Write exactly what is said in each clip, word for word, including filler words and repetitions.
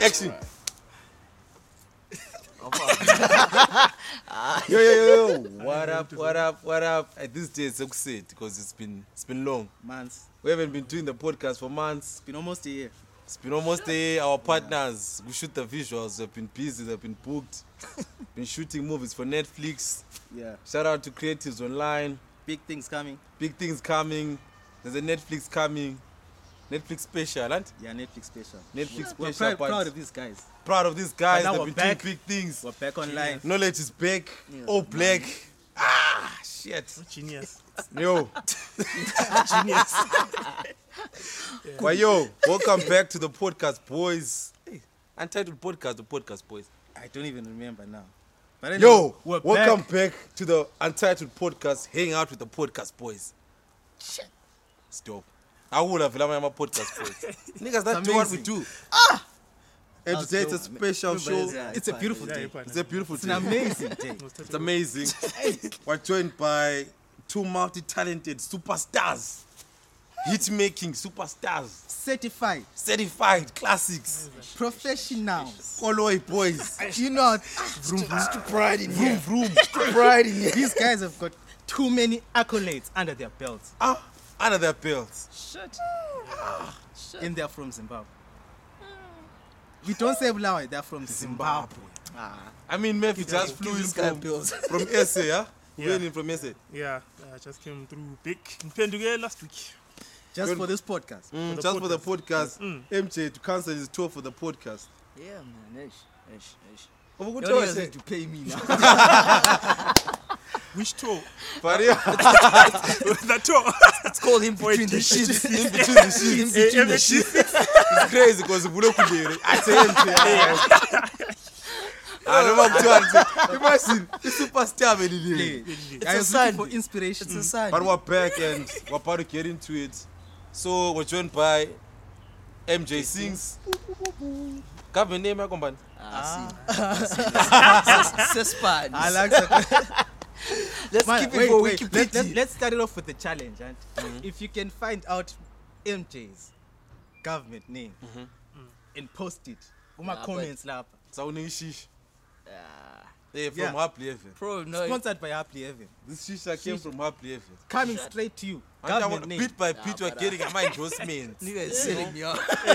Action. yo, yo, yo, yo. What up, what up, what up? At this day, it's upset because it's been, it's been long. Months. We haven't been doing the podcast for months. It's been almost a year. It's been almost a year. Our partners, we shoot the visuals, they've been busy, they've been booked. Been shooting movies for Netflix. Yeah. Shout out to Creatives Online. Big things coming. Big things coming. There's a Netflix coming. Netflix special, and Yeah, Netflix special. Netflix We're special. proud, but proud of these guys. proud of these guys. But now They've we're been back. doing big things. We're back online. Knowledge is back. Yeah. All black. Ah, shit. Genius. Yo. Genius. But yo, welcome back to the podcast, boys. Hey, Untitled Podcast, the podcast, boys. I don't even remember now. But anyway, Yo, we're welcome back. back. to the Untitled Podcast, hang out with the podcast, boys. Shit. Stop. I would have loved my podcast, boys. Niggas, that's It's what we amazing. do. Ah! And That's today it's a dope. special Everybody show. is- yeah, It's it's a fine. beautiful Yeah, day. you're fine. It's a beautiful It's day. an amazing day. It's amazing. We're joined by two multi-talented superstars. Hit-making superstars. Certified. Certified classics. Professionals. Koloi boys. You know, Vroom, vroom. Pride in vroom, vroom. pride in here. These guys have got too many accolades under their belts. Ah, under their belts. Shut. And they're from Zimbabwe. We don't say Bulawayo, they're from Zimbabwe. Ah. I mean, Murphy just flew in this guy from, bills. from S A, yeah? Yeah. Flew in from S A. Yeah, I just came through big. Penduge last week. Just for this podcast. Mm, the just for the podcast. podcast. Mm. M J to cancel his tour for the podcast. Yeah, man. Ish, ish, ish. Oh, You good only choice, eh? have to pay me now. Which tour? But yeah, The tour. It's called him between the sheets. in between the sheets. In between Eh, the eh, sheets. It's crazy because I say M J. I don't want to imagine the superstar Play. really. It's Guys a looking Sunday. for inspiration. It's a sign. But we're back and we're about to get into it. So we're joined by M J Sings. Got my name, company. Ah, see. Sespad. I like that. Let's Man, keep it wait, for wait. Wikipedia. Let, let, let's start it off with the challenge. And if you can find out M J's government name and post it, uma Yeah, comments lapha. So shish. Ah, Hey, from Yeah. Happily Heaven. Bro, no. Sponsored by Happily Heaven. This shisha came from Happily Heaven. Coming straight to you. And I Government want- name. bit by Nah, bit, we're but, uh, getting my endorsements. Nigga is selling me out. But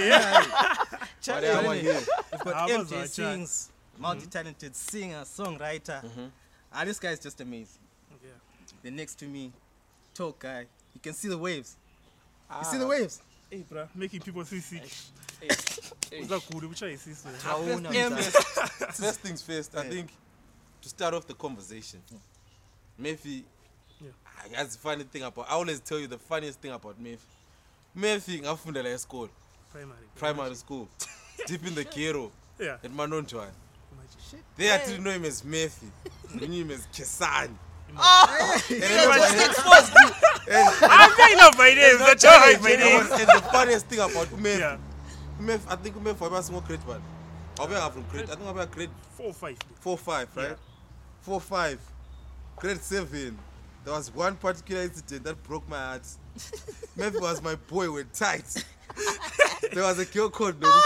I want here. We've got I M was J like, Sings, multi-talented singer, songwriter. Ah, this guy is just amazing. Yeah. Then next to me, talk guy. You can see the waves. You Ah. see the waves? Hey, bro, making people see sick. Hey, What's that cool? Which I see. So. Hauna M- mzala. First things first, I Yeah. think to start off the conversation, Murphy, Yeah. I that's the funny thing about, I always tell you the funniest thing about Murphy. Murphy, ngafunda la school, Primary. primary school, deep in the ghetto Yeah. at Manontwan. Imagine. There I didn't know him as Murphy. I knew him as Kesani. Oh, And you I just remember- exposed you. and- I'm saying no my name. The tour is my and name. and the funniest thing about Murphy, Yeah. Murphy, I think Murphy was more great one. I'll be from grade, I think I'll be grade Four five. four, five, right? Yeah. Four, five. Grade seven. There was one particular incident that broke my heart. Murphy was my boy with tights. There was a girl called no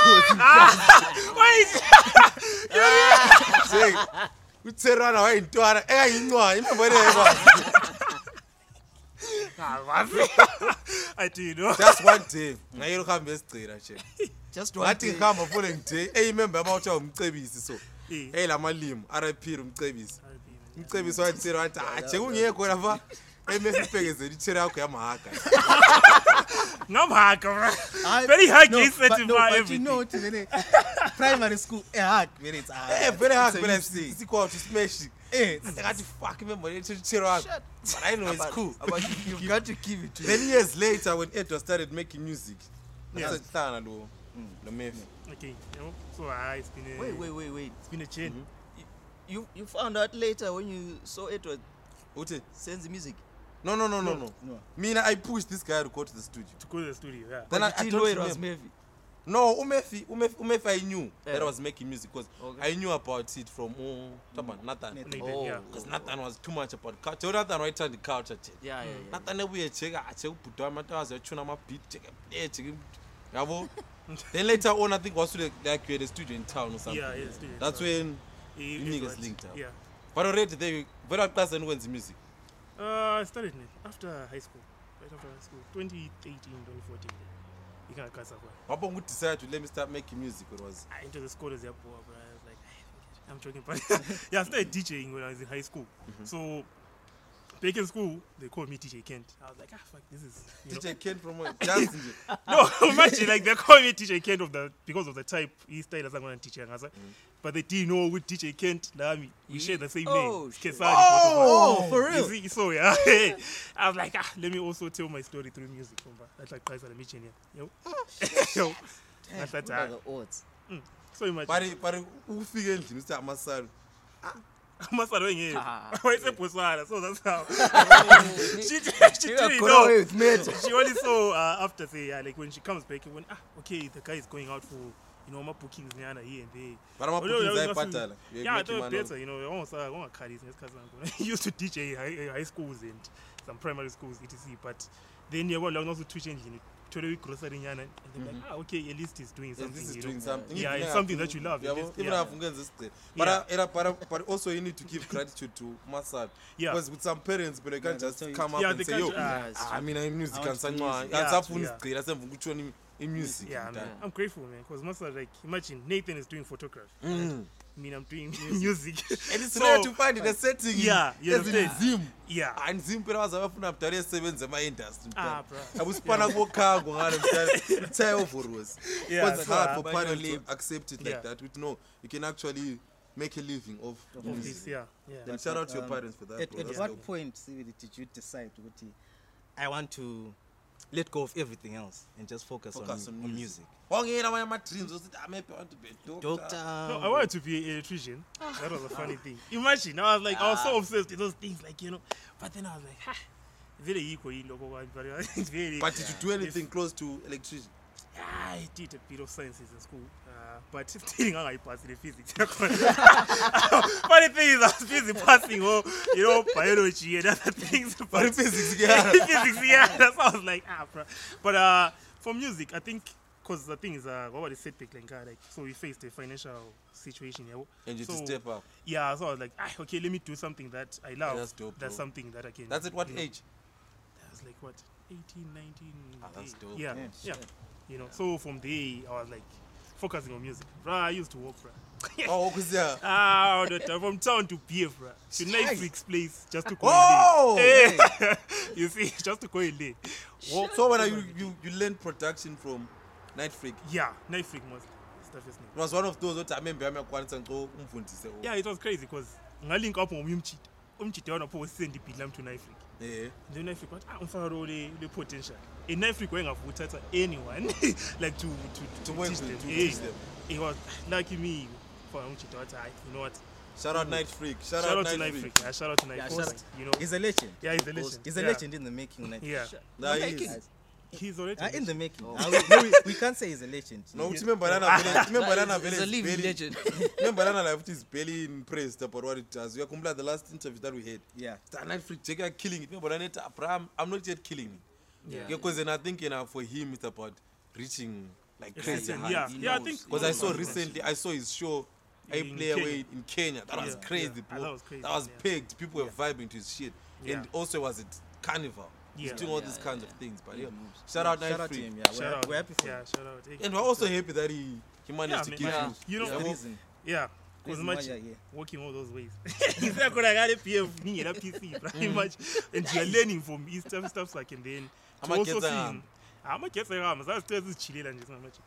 Why is saying, we turn around away in Tuara. Hey, you know, you remember that? I do you know? Just one day. Now you come best trade, actually. Just one What day. thing come the following day? Hey, remember about your umcebisi so. Eh. Hey, la malim, R I P umcebisi. Umcebisi wathi wathi ah, chekungiyekho lapha. Hey, Murphy phekeze itshera yakho yamahaka. Ngam bro. I- Very hard no, to but, certify no, but you everything. know, to really, primary school, eh, hard, when it's hard. Eh, very hard It's a when I huge thing. see go out to smash it. Eh, I got to fuck remember it's itshera yakho. But I know it's But- cool. but you- You've got to give it to Then him. years later, when Edward started making music, Yeah. that's a Tana lo, lo Murphy. Okay, you know, so ah, it's been a Wait, wait, wait, wait. it's been a chain. You you found out later when you saw Edward Uthi? sends the music. No, no, no, no, no. no. Mina, I pushed this guy to go to the studio. To go to the studio, yeah. Then I, But I you told know it him, was Murphy. no, Umefi, Umefi, Umefi, I knew that Yeah. I was making music because Okay. I knew about it from oh, come on, Nathan. Nathan, Oh. yeah. Because Nathan was too much about culture. Nathan right on the culture. Check. Yeah, yeah, yeah. Nathan we check, I check, put on my toes, I tune on my beat, check, play, check. Yabo, Then later on, I think also like, like you had a studio in town or something. Yeah, yeah, studio in That's town. when He- you he niggas was- linked up. Yeah. But already they very class and when's music. Uh, I started it after high school. Right after high school. twenty thirteen, twenty fourteen. You can't cut up. What about decide to let me start making music? It was I into the school as a boy, bro. I was like, "Ay, forget it." I'm joking, but yeah, I started DJing when I was in high school. Mm-hmm. So back in school, they called me D J Kent. I was like, ah, fuck, this is. You know. D J Ken from where? Dancing. No, imagine like they call me D J Kent of the because of the type he style as I'm going to teach and but they didn't know with D J Kent. Nami, we share the same Oh, name. shit. Kesari, Oh, Kotoba. for You real? see, so yeah, I was like, ah, let me also tell my story through music. That's like price at the mission here. Yo, yo, that's that What are time. the odds? So imagine. But but ufike endlini usithi amasali. Masalo wenye. Ah, Wayesephosana, so that's how. she she You didn't got know. away with mate. She only saw uh, after say yeah, like when she comes back when ah okay the guy is going out for you know my bookings nyana here and there. But Oh, no, amabookings that was ayibhadala. Yeah, I thought better, you know, almost uh, almost carries he used to teach uh, high, high schools and some primary schools, et cetera. But then you were also twitch engine to grocery nyana and they're like, ah okay, at least he's doing Yes, something. this is you doing know. something. Yeah, Even it's if something I- that you love. Yeah, at least, even yeah. if ungenza isiqhelo. But Yeah. uh, era- but uh, but also you need to give gratitude to Masad. Yeah. Because with some parents but they can't Yeah, just they'll tell come you- up Yeah, and they say can't- yo ah, it's I mean I'm music I want and to do sangwa music. Yeah, ansafuna yeah. isigqila semvuka utshoni imusic. Yeah, man. Yeah. I'm grateful, man, because most of like imagine Nathan is doing photography. Mm. I mean, I'm doing music. And it's So- rare to find in a setting. Yeah, you as in understand? Zim. Yeah. And Zim phela wazabafuna mdala esebenza ema industry. Ah, bro. Abusipana kokhango ngalo mdala. Try over was. Yeah, Because it's so, hard uh, for but parents you to accept it like Yeah. that. With no, you can actually make a living of Of music. this, yeah, yeah. Then shout out to your Um, parents for that. At, bro. at That's what dope. point Sibili, did you decide ukuthi, I want to let go of everything else and just focus, Focus on, on on music. music? Wongela amanye ama-dreams osithi ah maybe I want to be a doctor. Doctor. No, I wanted to be an electrician. That was a funny thing. Imagine, I was like, I was so obsessed with those things, like you know. But then I was like, ha, very equal, you know, but it's very. But did you do anything close to electricity? I did a bit of sciences in school, uh, but still I passed in physics. Funny thing is, I was busy passing, oh, you know, biology and other things. But physics, yeah. physics, yeah. That's why I was like, ah, bro. But uh, for music, I think, because the thing is, uh, what was the setback like, uh, like, so we faced a financial situation, yeah. And you so, to step up. Yeah, so I was like, ah, okay, let me do something that I love. that's dope, That's bro. something that I can. That's at what you know, age? That was like what, eighteen, nineteen. Ah, that's eh, dope. Yeah, Yeah, yeah. shit. You know, so from there I was like focusing on music. Bruh, I used to walk, bruh. Oh, because yeah. Ah, all the time from town to P F, bruh. To Netflix place just to go Oh! in there. You see, just to go in there. Walk. So when are you, you you learned production from Night Freak? Yeah, Netflix must. Stuff is new. It was one of those that I remember I'm akwanisa ngco umfundise. Yeah, it was crazy because ngalinki up on umchit. Umchit wona pho send ibhidla mthu Netflix. Yeah. Then Netflix what ah umfaka lo le le potential. In Netflix wengavuthatha anyone like to to To to work teach with, them. to Eh, teach them. It was lucky me for umchit what I you know what. Shout out Night Freak. Shout, Shout out Night to Night Freak. Freak. Yeah, shout out to Night Yeah, Freak. shout out. You know. He's a legend. Yeah, he's a legend. He's a Yeah. legend in the making. Like, Yeah. Nah, he Making is. it. He's already Uh, in the making. Oh. Uh, we, no, we, we can't say he's a legend. No, He's- remember Lana Vele, remember Lana He's Vele a is living barely, legend. remember Lana Life is barely impressed about what it does. You are the last interview that we had. Yeah. That Night Freak, Jake are killing it. Remember Lana, Abraham, I'm not yet killing it. Yeah. Because then I think you know, for him it's about reaching like crazy Yeah, heights. yeah, He yeah. I knows. think Because I saw Yeah. recently, I saw his show, I In play away Kenya. in Kenya. That was Yeah, crazy, yeah. bro. That was crazy, That was yeah. pegged. People were vibing to his shit. Yeah. And also was it carnival. He's Yeah. doing all Yeah, these yeah, kinds yeah. of things. But He yeah, moves. shout out Shout Night out to Freak. him. Yeah, Shout we're, out. we're happy for Yeah, him. shout out. Hey, And we're also happy that he, he managed Yeah, to man. keep Yeah. you. You know, He's the Yeah. reason. yeah. Because Reason why much you're here. working all those ways. He's not gonna get a P F me and a P C pretty much. And you're learning from his stuff stuff like and then to I'ma also get see them. I'm a get them. That's just chilling and just not much.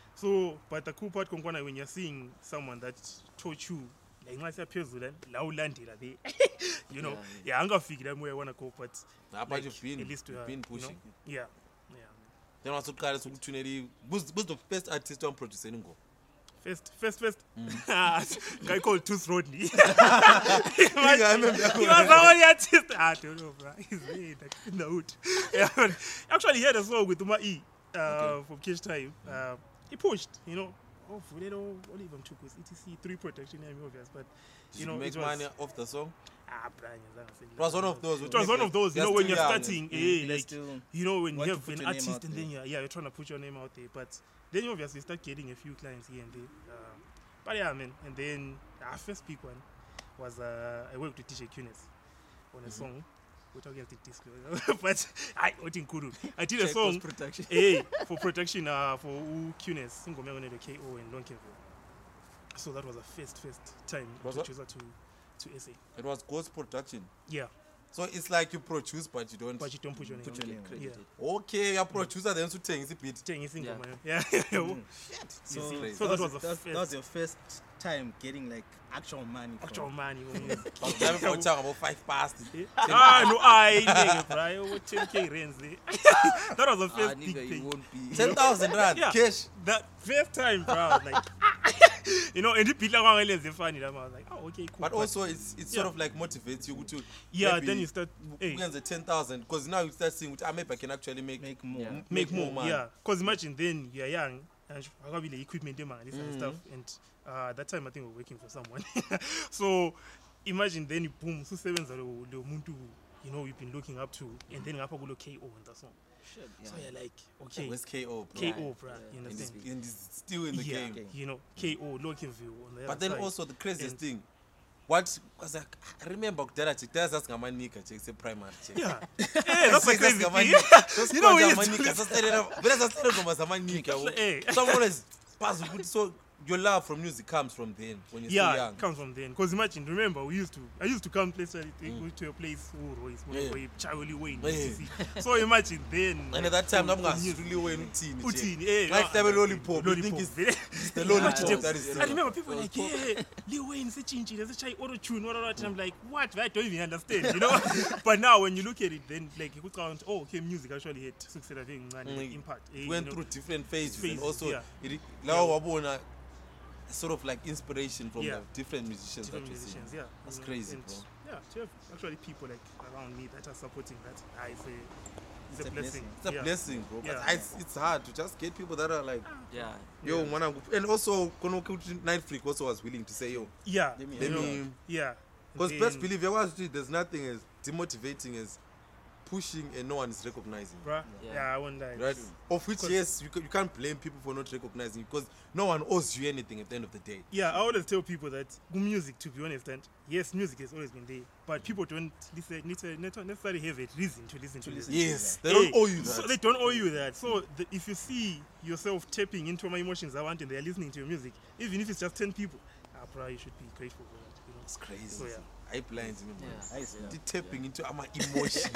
So, but the cool part Konkwana, when you're seeing someone that taught you like I said, now landed there. You know, yeah, I'm gonna figure out where I wanna go, but Nah, but like, you've been, at least to you've uh, been you know, pushing. yeah, yeah. Then also Carlos Ukutuneri was was the first artist on producing go. First, first, first, guy called Tooth Rodney. he I remember that was one. the only artist. I don't know, bro. He's really like in the hood. Yeah, but actually, he had a song with Uma E uh, Okay. from Kish Time. Uh, he pushed, you know. Oh, Fulero, Oliver took with E T C three protection, I'm obvious, but Did you you, know, make it was, money off the song? Ah, Brian, it It was one of those. It was one of those, you know, when you're starting, eh, You're like, still you know, when you want to have put an your name artist out and there. then you're, yeah, you're trying to put your name out there. But then you obviously start getting a few clients here and there. Uh, but yeah, man. And then our first big one was uh, I worked with D J Kunis on a song. Which I'll get to disclose. But I what in Kuru. I did a Check song post-production. eh, for production uh, for Kunis, Single Melon K O in Lonkenville. So that was a first, first time Was that- producer to, to S A. It was Ghost Production. Yeah, So it's like you produce, but you don't. but you don't put your name. Put your on name. it. Credited. Yeah. Okay, you're producer, then you take it beat. Saying it's single Yeah. man. Yeah. Mm. So, So, crazy. so that was the that, first that was your first time getting like actual money. from- actual money. when you- But I'm talking about five past. Ah, no, I nigga, bro. What ten K rands there. That was the Ah, first big nigga, you thing. won't be. ten thousand rand Yeah. cash. That first time, bro. Like, you know, and the people are going to funny. I was like, oh, okay, cool. But also, it's it's sort Yeah. of like motivates you to. yeah, maybe then you start, hey, Weekends at ten thousand because now you start seeing, which I maybe I can actually make Make more. Yeah. make more, money. yeah. Because imagine then you're young and I got the equipment man, this and Mhm. stuff. And uh, that time I think we we're working for someone. So imagine then you boom, so seven the muntu, you know, you've been looking up to, and then up go K O and that song. Shit, yeah. So you're like, okay, Where's K O, bro? K O, Yeah, bro, yeah. you And understand? it's, and it's still in the yeah, game. you know, K O, Lonkenville on the But other then side. also the craziest And- thing, what was like, I remember kudala chick, that's just ngamanika chick, say primary chick. yeah, hey, that's like crazy thing. Those You know, we squads used to amanika, sasitele- vele sasitele noma zamanika. Hey. Someone is puzzled ukuthi, so your love from music comes from then when you're Yeah, so young. it comes from then. Because imagine, remember, we used to, I used to come place, mm. to a place, oh, Royce, Yeah. where Charlie Wayne. Yeah. used to see. So imagine then. And at that time, from- I'm from not music. really when uthini. Uthini, chick. eh, Like no, they have a I- lollipop. You think lollipop. it's it's the Yeah. lollipop that is I still. remember people like, yeah, Lil Wayne, say chinchi, there's a chai auto tune, what, what, and I'm like, what? I don't even understand, you know? But now when you look at it, then like you could count, oh, okay, music actually hit success, I think, and Mm. impact. eh, you Went know. through different phases, and Phases, also yeah. it now wabona sort of like inspiration from Yeah. the different musicians Different that you see. musicians, yeah. That's you know, crazy, and bro. Yeah, to have actually people like around me that are supporting that, ah, it's a, it's, It's a a blessing. It's a yeah. blessing, bro. But Yeah. it's, it's hard to just get people that are like, Yeah. yo, Yeah. mwanangu. And also, kono kuti Night Freak also was willing to say, yo, Yeah, Let me you let know, me. yeah. Because Then- best believe, was there's nothing as demotivating as pushing and no one is recognizing. Bruh, Yeah. yeah. I wonder. Right? Of which, Because- yes, you, ca- you can't blame people for not recognizing because no one owes you anything at the end of the day. Yeah, I always tell people that good music, to be honest, and yes, music has always been there, but people don't listen, listen, not necessarily have a reason to listen to, To listen. listen. Yes, they Hey, don't owe you So that. they don't owe you that. So the, if you see yourself tapping into my emotions, I want, and they're listening to your music, even if it's just ten people, ah, bro, you should be grateful for that. You know? It's crazy. So yeah. I blind me, man. Yeah. I see. The tapping into our emotions.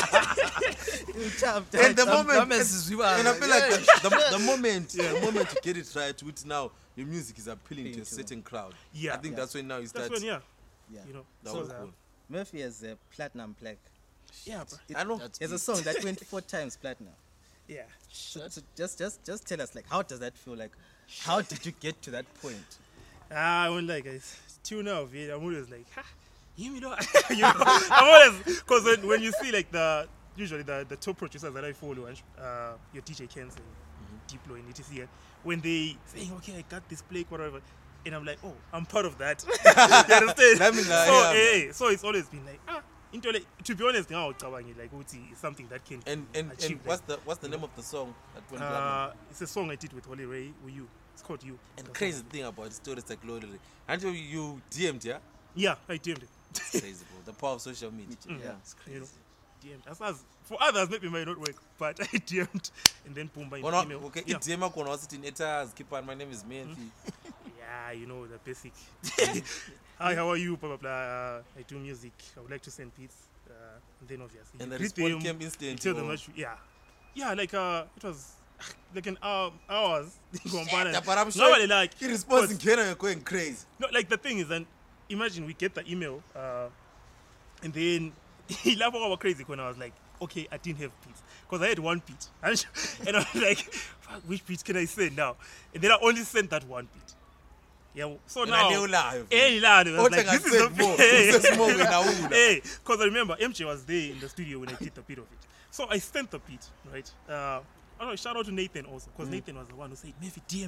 You tapped and the out. moment, and, messes you up, and I like, feel like the, the, the moment, the moment you get it right, with now your music is appealing to a Appealing to- certain crowd. Yeah. I think Yeah. that's when now you start. That's when, yeah, Yeah. you know. That so was that- cool. Murphy has a platinum plaque. Yeah, bro. It- I know. That's There's a big. song that went four times platinum. Yeah. So, so just, just, just tell us, like, how does that feel? Like, how did you get to that point? Ah, I won't lie, guys. Till now, yeah, I'm always like, ha, you know, you know, I'm always, because when, when you see like the, usually the, the top producers that I follow, and uh, your D J Kens and Diplo and E T C, when they saying, okay, I got this play, whatever, and I'm like, oh, I'm part of that. You understand? Let me lie, so, yeah. eh, so it's always been like, ah, into like, to be honest, now it's like, Uti is something that can And and, achieve and that. what's the what's the name of the song that went platinum? Uh, it's a song I did with Holy Ray, with you. It's called You. And The crazy song. thing about stories like Lord, until you D M'd, yeah, Yeah, I D M'd it. it's crazy, bro. The power of social media. Mm. Yeah. It's You know, crazy. D M'd. As far as for others, maybe it might not work, but I D M'd and then boom, by Oh, no, email. okay, Yeah. it's Dema Kono, was it in Etas, keep on, my name is Menfi. yeah, you know the basic. Hi, how are you? Blah blah blah. Uh, I do music. I would like to send beats. Uh, and then obviously, And you the greet response them, came you instant. tell them oh. what you, yeah, yeah, like uh, it was like an hour, hours. Yeah, but I'm No, sure really, like he responds in but- Kenya, you're going crazy. No, like the thing is, then imagine we get the email, uh, and then he laughed over crazy when I was like, okay, I didn't have beats because I had one beat, and and I was like, fuck, which beat can I send now? And then I only sent that one beat. Yeah, so And now. I knew live. Hey, lad, I was Ote like, this is said the more. This is more than I would. Hey, because I remember M J was there in the studio when I did the beat of it. So I sent the beat, right? Uh, I don't know, shout out to Nathan also, because Nathan was the one who said, maybe D M it.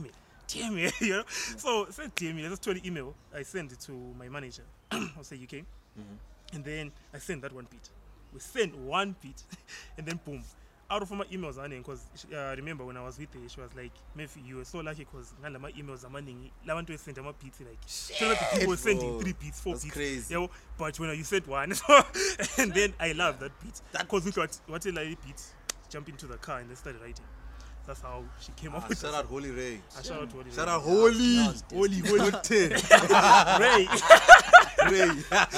damn it, you know. So I said, damn it, I just told the email. I sent it to my manager. I'll say U K, and then I sent that one beat. We sent one beat, and then boom. Out of my emails, because uh, remember when I was with her, she was like, Murphy, you were so lucky because none of my emails are money. I want to send them a beats like, so that the people were sending bro. three beats, four That's beats. crazy. You know, but when you said one, and then I love that beat. Because we got what a like beat, jump into the car and then started writing. That's how she came up Ah, with shout that. out Holy Ray. Ah, shout out to Holy Shout Ray. out Holy. Holy, holy, ten. Ray. Ray.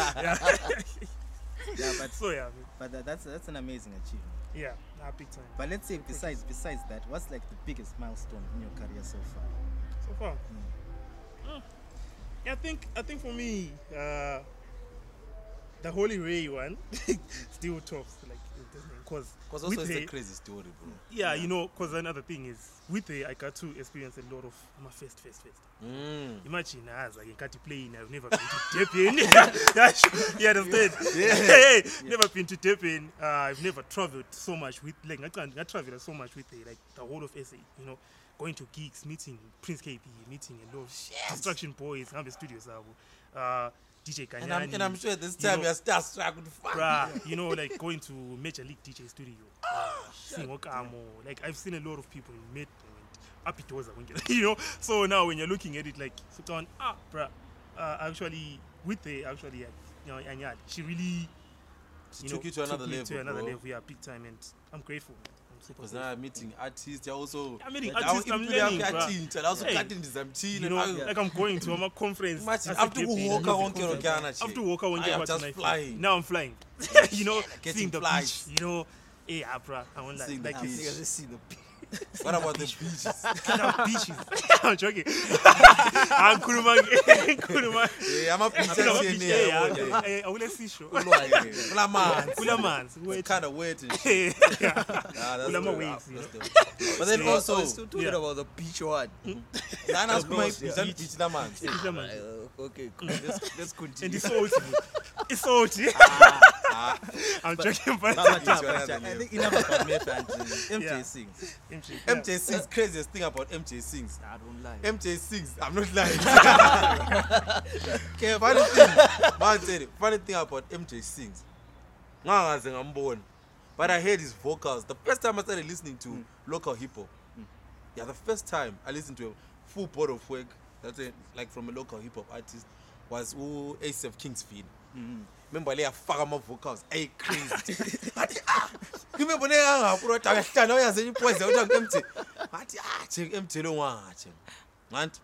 Yeah, but So yeah, but that, that's that's an amazing achievement. yeah, nah, big time. But let's say besides besides that, what's like the biggest milestone in your career so far? So far, Mm. Yeah, I think I think for me, uh, the Holy Ray one still tops like because Because also it's a crazy story, bro. yeah, you know, because another thing is with her, I got to experience a lot of my first, first, first. Mm. Imagine as like in Kati plane, I've never been to Durban. You understand? Yeah. Hey, never been to Durban. Uh, I've never traveled so much with like I can't I traveled so much with her, like the whole of S A. You know, going to gigs, meeting Prince K P, meeting a lot of construction boys, have the studios, uh, D J Kanyani. And I'm, and I'm sure this you time know, you're starstruck with fun. bruh, you know, like going to Major League D J studio, uh, seeing Okamo. Like I've seen a lot of people in mid, Apitoza, you know. So now when you're looking at it, like, so on, ah, bruh, uh, actually with the actually, uh, you know, Anyad, she really, She you took know, you to another took me level, to another bro. level, yeah, big time, and I'm grateful. Man. I'm super Because grateful. now I'm meeting artists, you're also. I'm meeting like, artists, our I'm people are learning, cutting, bruh. and also Hey, cutting this, I'm You chilling. know, I- like I'm going to a conference. Imagine, as a after K P, walk music around conference. Ghana, After walk around I am Ghana, just tonight, flying. Now I'm flying. You know, Getting seeing the flights. beach. You know, hey, bruh, I won't lie. Seeing the Like, beach. it's- Niggas see the beach. What about the beaches? the beaches. I'm joking. I'm Kuruma. Kuruma. Yeah, I'm a beach Kula here. beach, near, yeah, yeah. yeah. I will see show. Kula man. Kula mans. It's Wait. kind of wet and shit. Yeah. Nah, that's Kula dope. waves, you That's know. dope. But then Yeah. Oh, also, we're still talking yeah. about the beach one. nah, nah, Of my course, beach, yeah. that beach, that man. Kula mans. Uh, okay, cool. let's, let's And continue. it's salty. It's salty. Ah, I'm joking, but But, but, Beach but, one but, other I level. think enough about Murphy and M J Yeah. sings. M J Sings, craziest thing about M J Sings. I don't lie. M J Sings, I'm not lying. Okay, funny thing, man, tell you, funny thing about M J Sings. Ngangaze ngambona, but I heard his vocals. The first time I started listening to local hip hop, yeah, the first time I listened to a full body of work, that's it, like from a local hip hop artist, was who Ace of Kingsfield. Remember le yafaka ama vocals ay crazy athi ah remember ne ngapro tahlana uyaze ipoise uthi M J athi ah che M J lo ngathi nganti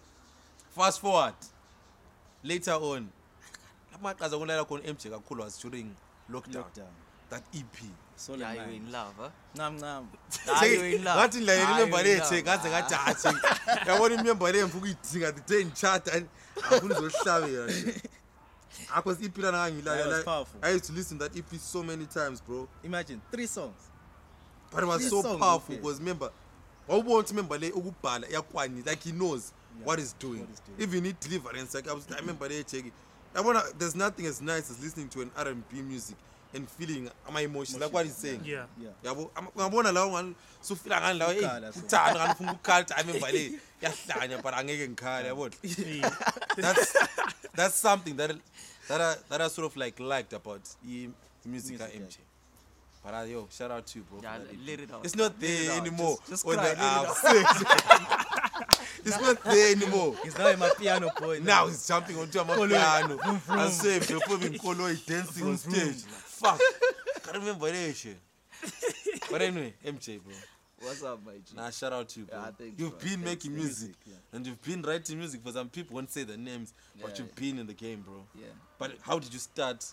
fast forward later on lamaqhaza kulala khona M J kakhulu was during lockdown, Lockdown. that E P Soul Yeah, and you're Mind. in love, huh? Nam nam. Are you in love? ngathi la Are remember you le in love? che ngaze ngathi athi yabona remember le mfuku idinga the day in chat and afuna uzohlabela nje akho E P lana That was ngilala powerful. I used to listen to that E P so many times, bro. Imagine three songs. But it was Three so songs, powerful okay. because remember, wawubona remember le ukubhala yakwani, like he knows Yeah, what he's doing. what he's doing. Even in deliverance, like I was I remember le check. I wanna there's nothing as nice as listening to an R and B music and feeling my emotions, like what he's saying. yeah. Yeah. Yabo ngabona lawo ngani so feel ngani lawo Ukukhala, eh so. uthanda ngani ufuna ukukhala I remember le yahlanya but angeke ngikhale yabona. Yeah. That's that's something that that I, that I sort of like liked about the music Music, M J. yeah. But uh, yo, shout out to you, bro. Yeah, for that E P. let it out. It's not Let there it out. anymore. Just, just on cry. the Let it app. out. It's not there anymore. He's now a piano boy. Now he's jumping onto a piano. I say, before we Kolo is dancing on stage. Fuck. Can't remember that shit. But anyway, M J, bro. What's up, my G? Nah, shout out to you, bro. Yeah, thanks, you've bro. been Thanks, making thanks. music, yeah. and you've been writing music for some people. Won't say the names, but Yeah. you've been in the game, bro. Yeah. But how did you start?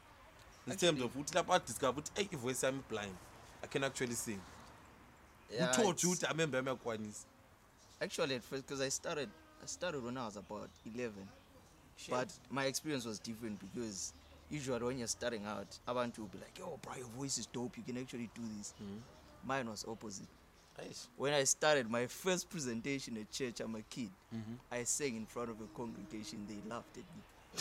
In terms Actually- of what la part discovered, hey, if voice I'm blind, I can actually sing. Yeah, Who taught you? it's- I remember my kwanis. Actually, at first, because I started, I started when I was about eleven. But my experience was different because usually when you're starting out, abantu will be like, "Yo, bro, your voice is dope. You can actually do this." Mine was opposite. Aish. When I started my first presentation at church, I'm a kid. Mhm. I sang in front of a congregation. They laughed at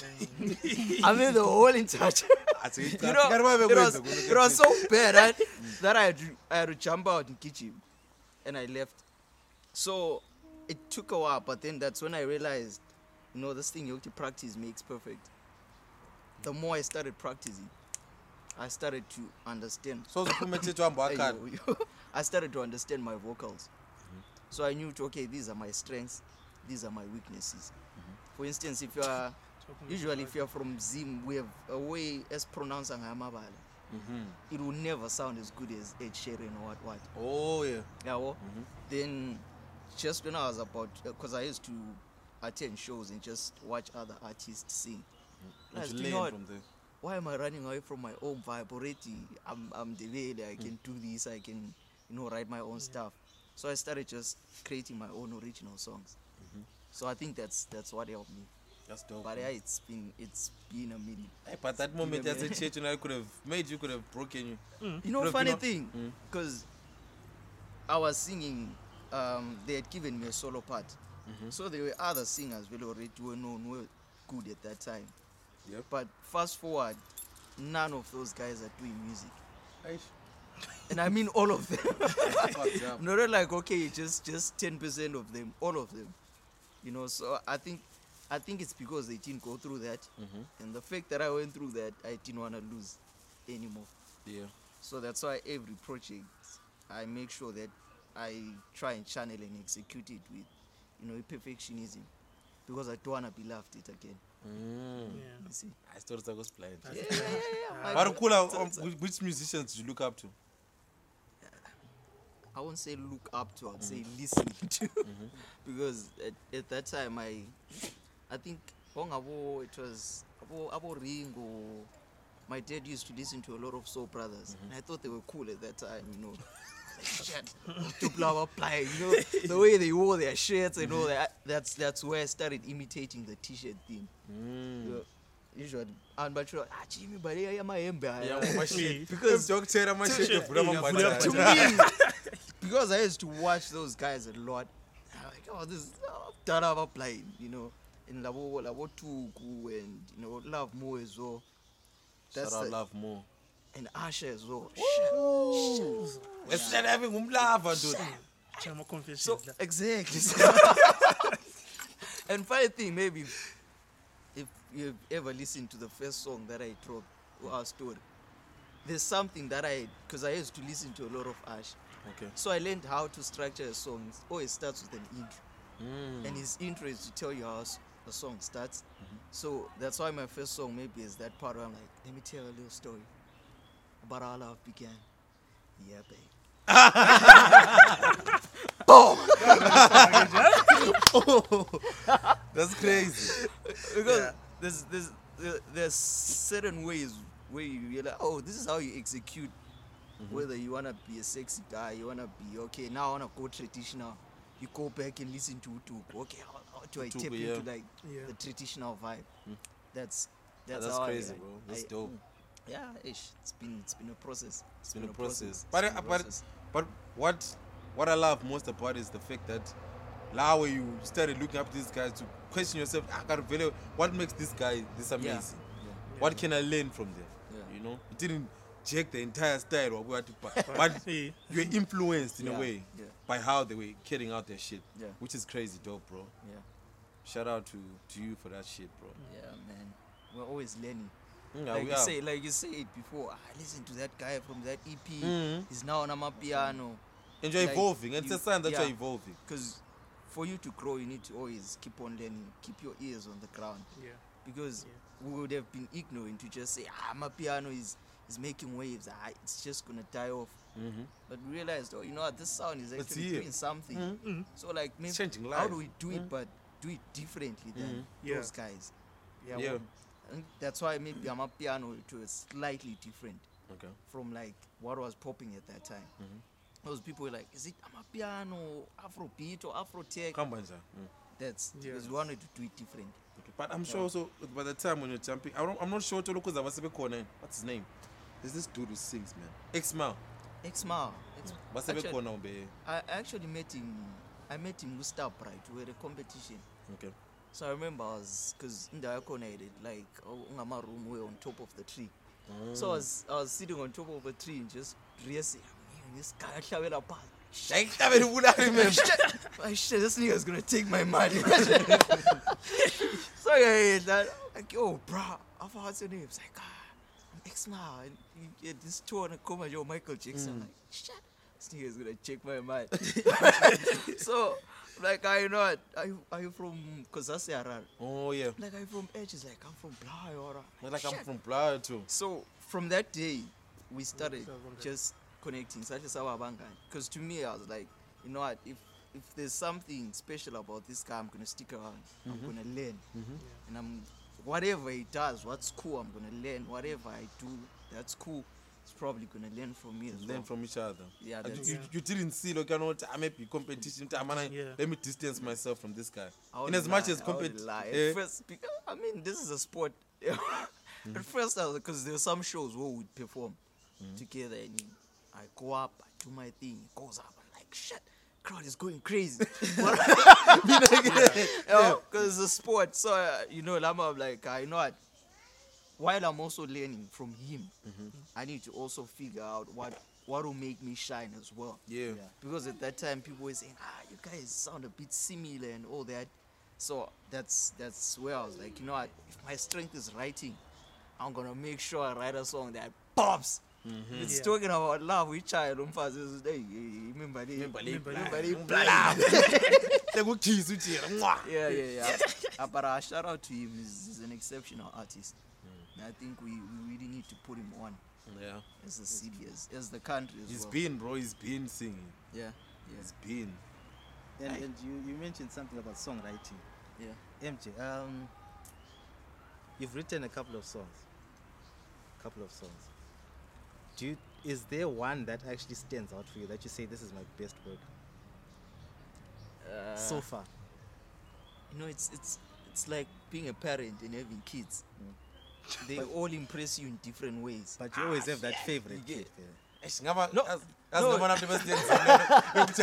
me. I mean, the whole entire church. Athi, You "Cha, know, kanti uma it bekwenza was, khona it was ukuthi-" so bad right, that I had, to, I had to jump out in kitchen and I left. So it took a while, but then that's when I realized, you know, this thing you have to practice makes perfect. The more I started practicing, I started to understand. So uzophumethethwa hamba Hey, wakhala. yo, yo. I started to understand my vocals. So I knew, okay, these are my strengths, these are my weaknesses. For instance, if you are, usually if you are from Zim, we have a way as pronounced Angamabala. Mhm. It will never sound as good as Ed Sheeran or what what. Oh yeah. Yeah, well, then just when I was about, because I used to attend shows and just watch other artists sing. And Guys, you do you learn know what? from there. Why am I running away from my own vibe already? I'm I'm the way I can do this. I can, you know, write my own stuff. So I started just creating my own original songs. So I think that's that's what helped me. That's dope. But man. yeah, it's been it's been a minute. Hey, but that moment Yeah, as a man. church, you know, I could have made you, could have broken you. You know, Look, funny you know- thing, Mm. because I was singing, um, they had given me a solo part. So there were other singers really already were known were good at that time. Yep. But fast forward, none of those guys are doing music. Eish. And I mean all of them. Fucked up. Not like okay, just just ten percent of them, all of them. You know, so I think I think it's because they didn't go through that. Mhm. And the fact that I went through that, I didn't want to lose anymore. Yeah. So that's why every project I make sure that I try and channel and execute it with, you know, perfectionism. Because I don't want to be laughed at again. Mm. Yeah. You see? I started to go blind. Yeah, yeah, yeah, yeah. But I, cool, um, which- which musicians did you look up to? I won't say look up to, I'd say listen to. Because at, at that time, I I think Ongabo, it was Abo, Abo Ringo. My dad used to listen to a lot of Soul Brothers. And I thought they were cool at that time, you know. Like, shit, to blow up play, you know, the way they wore their shirts and all that. That's that's where I started imitating the t-shirt thing. Mm. You know, usually, and but you're like, ah, Jimmy, but yeah, yeah, my ember. Yeah, my shit. Because Doctor, my shit, Shit. vula Yeah, mambanda. to me, because I used to watch those guys a lot, I'm like, oh, this is oh, Daraba playing, you know, in Labo, Labo Tuku, and, you know, Love More as well. Shout out the- Love More. And Asha as well. Let's start having umlava, dude. Chama confessions. So, la. exactly. And funny thing, maybe if you've ever listened to the first song that I dropped, Our Story, there's something that I, because I used to listen to a lot of Ash. Okay. So I learned how to structure a song. It always starts with an intro. Mm. And his intro is to tell you how s- a song starts. So that's why my first song maybe is that part where I'm like, let me tell a little story about how love began. Yeah, babe. That's crazy. Because Yeah. there's, there's, there- there's certain ways where you realize, oh, this is how you execute. Whether you want to be a sexy guy, you want to be, okay, now I want to go traditional. You go back and listen to Utuku. Okay, how, how do I Utuku, tap yeah. into like Yeah. the traditional vibe? That's Yeah, that's, that's how I- crazy, I- bro. That's I- dope. Yeah, ish, it's been it's been a process. It's been a process. It's But, been uh, a but, process. but what what I love most about it is the fact that now when you started looking up these guys to question yourself, I gotta value what makes this guy this amazing. Yeah. What can I learn from them? Yeah. You know, you didn't check the entire style or what, but, but Yeah. you're influenced in Yeah, a way yeah. by how they were carrying out their shit, Yeah. which is crazy dope, bro. Yeah, Shout out to, to you for that shit, bro. yeah, man. We're always learning. Mm, yeah, like we you are. say, like you said before. I listened to that guy from that E P. Mhm. He's now on Amapiano. And you're like, evolving, and you- it's a sign that yeah. you're evolving. Because for you to grow, you need to always keep on learning. Keep your ears on the ground. Yeah. Because we would have been ignorant to just say, ah, Amapiano is is making waves. Ah, it's just gonna die off. Mm-hmm. But we realized, oh, you know what, this sound is It's actually here. doing something. Mhm. So like, maybe changing how lives. do we do it, Mm. but do it differently than Mhm. Yeah. those guys? Yeah. Yeah. well, And that's why maybe Amapiano it was slightly different Okay. from like what was popping at that time. Mhm. Those people were like, is it Amapiano, Afrobeat or Afrotech? Kambanja. Mm. That's Yeah. because we wanted to do it different. Okay. But I'm sure also by the time when you're jumping, I don't, I'm not sure to look because what's his name? There's this dude who sings, man. X-Mal. X-Mal. What's Actually- the I actually met him. I met him with Star Bright. We were at a competition. Okay. So I remember I was because in the connected like ungama room we were on top of the tree. So I was I was sitting on top of a tree and just racing. Man, this guy hlabela phansi. Shake that with Bulari, man. shit, my shit, this nigga's gonna take my money. So yeah, that like, yo, bro, I thought what's your name? It's like, ah, I'm X now, and you get this tour and come and yo, Michael Jackson. I'm like, shit, this nigga's gonna check my mind. So, like, are you not? Are you, are you from? Cause that's the Harar. Oh, yeah. Like, are you from Edge? He's like, I'm from Blah, Not like I'm from Blood, too. So from that day, we started Sabanga. just connecting, such as our Bangan. Because to me, I was like, you know what? If if there's something special about this guy, I'm gonna stick around. I'm gonna learn, and I'm whatever he does, what's cool, I'm gonna learn. Whatever I do, that's cool. He's probably gonna learn from me as Learn well. from each other. Yeah, And that's you, it. you didn't see, like, you know, I may be competition. I mean, Yeah. let me distance myself from this guy. I In wouldn't as much lie, as I wouldn't compet- lie. At eh? first, because, I mean, this is a sport. At first, I was because there were some shows where we'd perform together, and I go up, I do my thing, it goes up, I'm like, shit, crowd is going crazy. Because it's a sport, so uh, you know, Lama, I'm like, uh, you know what? While I'm also learning from him, I need to also figure out what what will make me shine as well. Yeah. Because at that time people were saying, ah, you guys sound a bit similar and all that. So that's that's where I was like, you know what, if my strength is writing, I'm gonna make sure I write a song that pops. It's Yeah. talking about love with child. Umfazi, hey, remember the- Remember the remember the blood. Tekukhiza ujira, mwah. Yeah, yeah, yeah. Uh, but uh, shout out to him. He's, he's an exceptional artist. And I think we, we really need to put him on Yeah. as the city, as, as the country as He's well. been, bro. He's been singing. Yeah, yeah, He's been. And, and you, you mentioned something about songwriting. yeah. M J, um, you've written a couple of songs. Couple of songs. Do you, is there one that actually stands out for you that you say this is my best work Uh, so far? You know, it's it's it's like being a parent and having kids. They all impress you in different ways. But you always have that favorite You get- kid. yeah. Eish, ngaba- No, as- no. as ngabona abantu besidenzile, bekuthi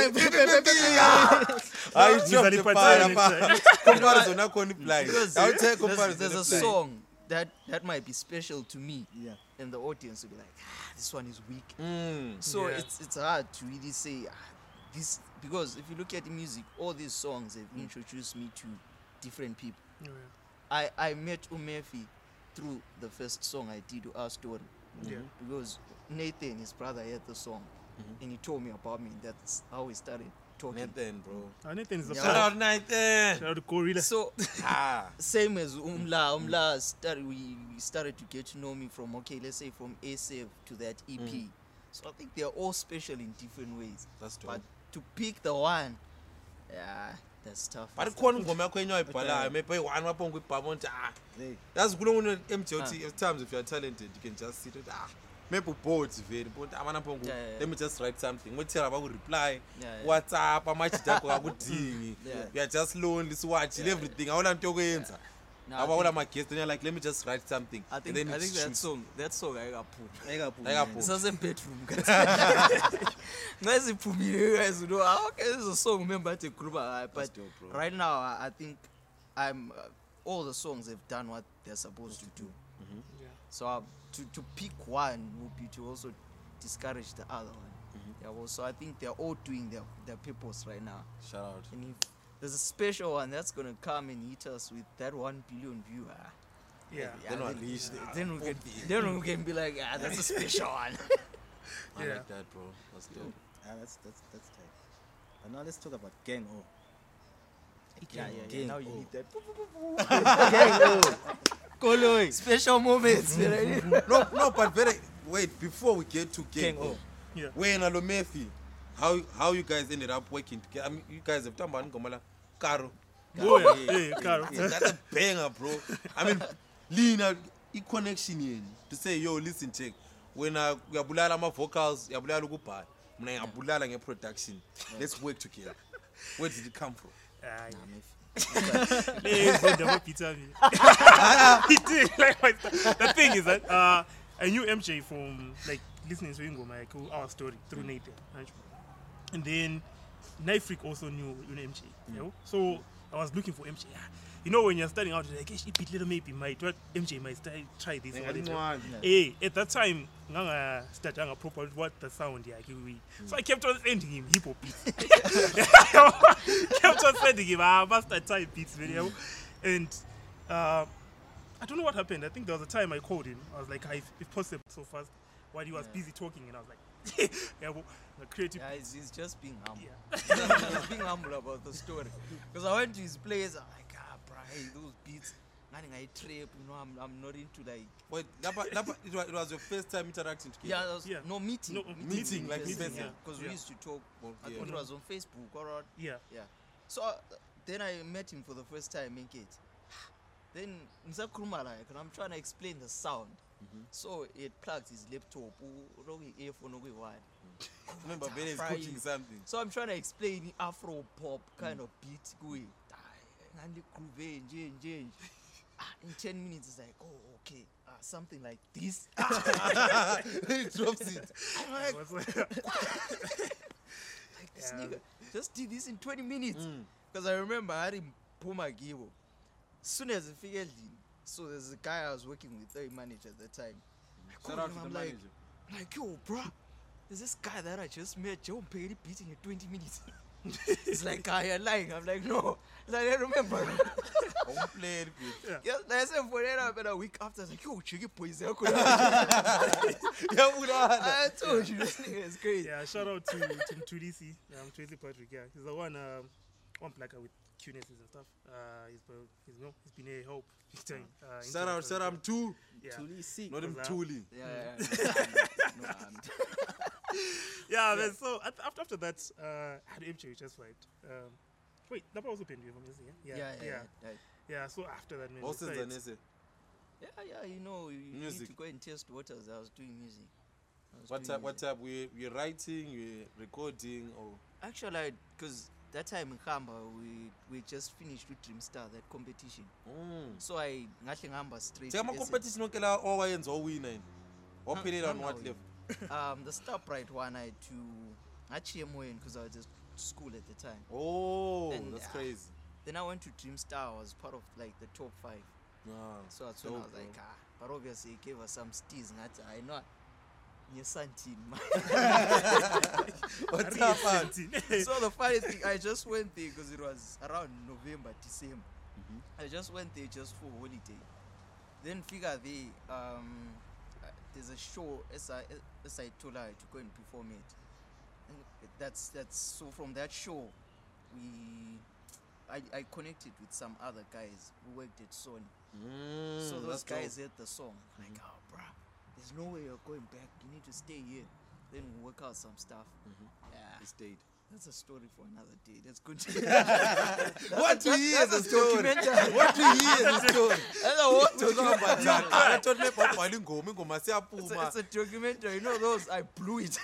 ayashaya. Hayi, Ngizwa drop the liphathele fire, next pa. Comparison nakhona iblind. Because Awuthe there's, comparison there's a iblind. song that that might be special to me, Yeah. and the audience will be like, ah, this one is weak. Mm. So Yeah. it's it's hard to really say ah, this, because if you look at the music, all these songs have introduced me to different people. Yeah. I, I met Umefi through the first song I did, Our Story. Yeah. Because Nathan, his brother, had the song, and he told me about me. That's how we started talking. Nathan, bro. Ah, Nathan is a Yeah. Shout fan. out Nathan. Shout out to Gorilla. So Ah. same as Umla, Umla started. We we started to get to know me from, okay, let's say from A S A V to that E P. So I think they're all special in different ways. That's dope. But to pick the one, yeah, that's tough. But That's khona ingoma yakho enye ayibhalayo maybe one wapho ngibhaba nje ah. Hey, Yazi kulo muntu M J uthi at times if you are talented you can just sit and ah maybe bored vele but amana pho Yeah, yeah, yeah. let me just write something ngithela baku reply Yeah, yeah. WhatsApp amajita akho akudingi Yeah. you are just lonely so watch everything awula into yokwenza No, I abawula think- ama guests and you're like let me just write something I and think then I it's think that shoot. song that song I got put. ayikaphumi. Ayikaphumi. It's a bedroom, guys. Nice you guys know. ah, Okay, this is a song. Remember to group, uh, but dope, bro. right now I, I think I'm uh, all the songs have done what they're supposed to do. Yeah. So uh, to to pick one would be to also discourage the other one. Yeah, well, so I think they're all doing their their purpose right now. Shout out. And if there's a special one that's gonna come and hit us with that one billion viewer, Yeah. Then then, unleash the- then we can then we can be like, ah, that's a special one. I Yeah. like that, bro. That's dope. Ah, that's that's that's tight. But now let's talk about Gang O. Yeah, yeah, yeah. Gang Now you O. need that. Gang O. Koloi. Special moments. you know? no, no, but very wait before we get to Gang Gang O. O. Yeah. When Alo Murphy, how how you guys ended up working together? I mean, you guys have done one ngoma Karo. Oh, yeah. Yeah, Caro. That's a banger, bro. I mean, Lina, i connection yeni to say yo listen check. When uh, uyabulala ama vocals, uyabulala ukubhala. Mina ngiyabulala nge production. Let's work together. Where did it come from? Aye. Nah, Murphy. Hey, so double pizza me. He did, like, my- the thing is that uh, I knew M J from like listening to Ingoma, like Our Story through Nathan, right? And then Night Freak also knew, you know M J. You know? So I was looking for M J. Ah, you know, when you're starting out, you're like, "Hey, beat little maybe might what M J might try, try this." or whatever." Incwane. Hey, at that time, nganga start nganga proper what the sound yeah, we. So I kept on sending him hip hop beats. Kept on sending him ah master type beats video, and uh, I don't know what happened. I think there was a time I called him. I was like, "Ah, if, if possible, so fast." While he was Yeah. busy talking, and I was like, "Yeah, well, the creative." Yeah, he's, he's just being humble. Yeah. He's being humble about the story. Because I went to his place, I'm like, ah, bro, hey, those beats, nothing I trip, you know, I'm, I'm not into like. Wait, Lapa, Lapa, it, was, it was your first time interacting together? Yeah, that was, Yeah. no meeting. No, meeting, like Because meeting, yeah. we Yeah. used to talk. Well, I yeah. thought it was on Facebook or on. Yeah. Yeah. So uh, then I met him for the first time, make it. Then Nza Kuruma like, and I'm trying to explain the sound. Mhm. So it plugged his laptop, rogi earphone, rogi wire. Remember, Ben is Fry cooking it. something. So I'm trying to explain Afro pop kind of beat going. And groove nje nje. Ah, in ten minutes it's like, oh okay, ah, something like this. He drops it. I'm I like, was like, like this Yeah. nigga just did this in twenty minutes. Mm. Because I remember I had him Puma Gibo. As soon as I figured in, so there's a guy I was working with, the manager at the time. I Shout called out him, to the I'm like, manager. I'm like, yo, bro, there's this guy that I just met, Joe Perry beating in twenty minutes. He's like, ah, you're lying. I'm like, no. Like, I remember. I won't play it good. Yeah, I said for that, but a week after, I was like, yo, check it, boys. I Yeah, Budana. told you, this nigga is crazy. yeah, shout out to to Tulisi, um, Tracy Patrick. Yeah, he's the one, um, one player with cuteness and stuff. Uh, he's, been- he's, no, he's been a help big time. Uh, Shout out, shout out to Yeah, Tulisi. not him Because, uh, Tuli. Yeah, yeah, yeah. No, I'm- yeah. Then so at, after after that, uh, I had M J just right. Um, wait, that was open to you, yeah? yeah, Yeah, yeah, yeah, yeah. yeah. So after that, man, we What's the started- Zanese? Yeah, yeah, you know, you, you need Music. to go and test waters. I was doing music. I was What doing type? What music. type? We we writing, we recording, or Actually, because that time in Kamba, we we just finished with Dream Star, that competition. mm. So I nothing Kamba straight. Tell me to competition okay la all wins all win nine. What No, period no, on no, what we- level? S M. Um, the Star Pride one I had to actually because I was at school at the time. Oh, And, that's uh, crazy. Then I went to Dream Star. I was part of like the top five. Ah, So that's when I dope, was like, bro. ah. But obviously, he gave us some steez. And that's- I know. Your son team. What's up, man? So the funny thing, I just went there because it was around November, December. Mhm. I just went there just for holiday. Then figure there, um, uh, there's a show as I as I told her to go and perform it. And that's that's so from that show, we I, I connected with some other guys who worked at Sony. Mm, So those that's dope. guys heard the song. Like, oh, bruh, there's no way you're going back. You need to stay here. Then we work out some stuff. Mhm. Yeah, He stayed. that's a story for another day. That's good. What to hear that's the a story? documentary. What to hear the story? That's a what Talking about documentary. that. I told me about Bali Ngoma, Ngoma It's a, siyapuma. it's a documentary. You know those? I blew it.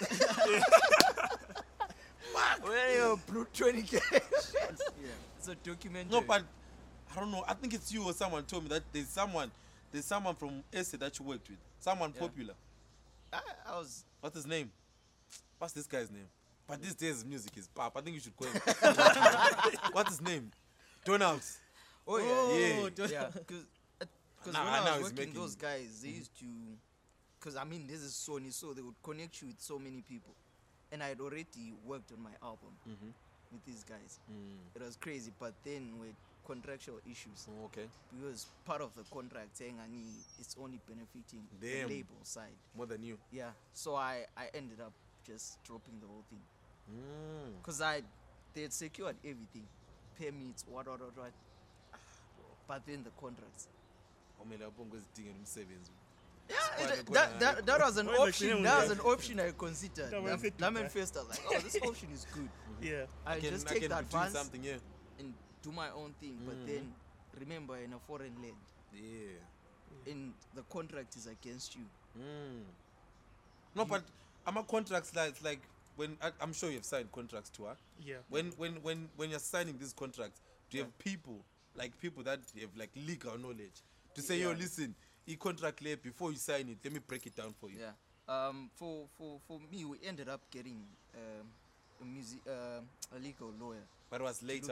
When you blew twenty K. Yeah, it's a documentary. No, but I don't know. I think it's you or someone told me that there's someone, there's someone from S A that you worked with. Someone Yeah. popular. I, I was. What's his name? What's this guy's name? But these days music is pop. I think you should call him. What's his name? Donald. Oh, yeah. Yeah. don't- Yeah, because because Now- when now I he's was working, making- those guys they used to, because I mean this is Sony, so they would connect you with so many people, and I had already worked on my album Mm-hmm. with these guys. Mm. It was crazy, but then with contractual issues, Oh, okay. because part of the contract saying I need it's only benefiting Damn. the label side. More than you. Yeah, so I I ended up just dropping the whole thing Mm. because I they had secured everything, permits, what what what what, but then the contracts. Omele abongo ezidingela umsebenzi. Yeah, Quite it- a good that, idea. that, that was an Why is it option. clear That with was an option I considered. That was Lam- it, Lemon right? Fest, I was like, oh, this option is good. Yeah, I can, just I take can the be doing advance something, yeah. and do my own thing. But Mhm. then remember, in a foreign land, Yeah. in the contract is against you. Mm. No, but I'm a contracts like like when I, I'm sure you've signed contracts too. Huh? yeah. When when when when you're signing these contracts, do you Yeah. have people like people that have like legal knowledge to say, yo, Yeah. listen, e contract lay before you sign it, let me break it down for you. Yeah. Um. For for for me, we ended up getting um a music uh, a legal lawyer. But it was to later look on. into-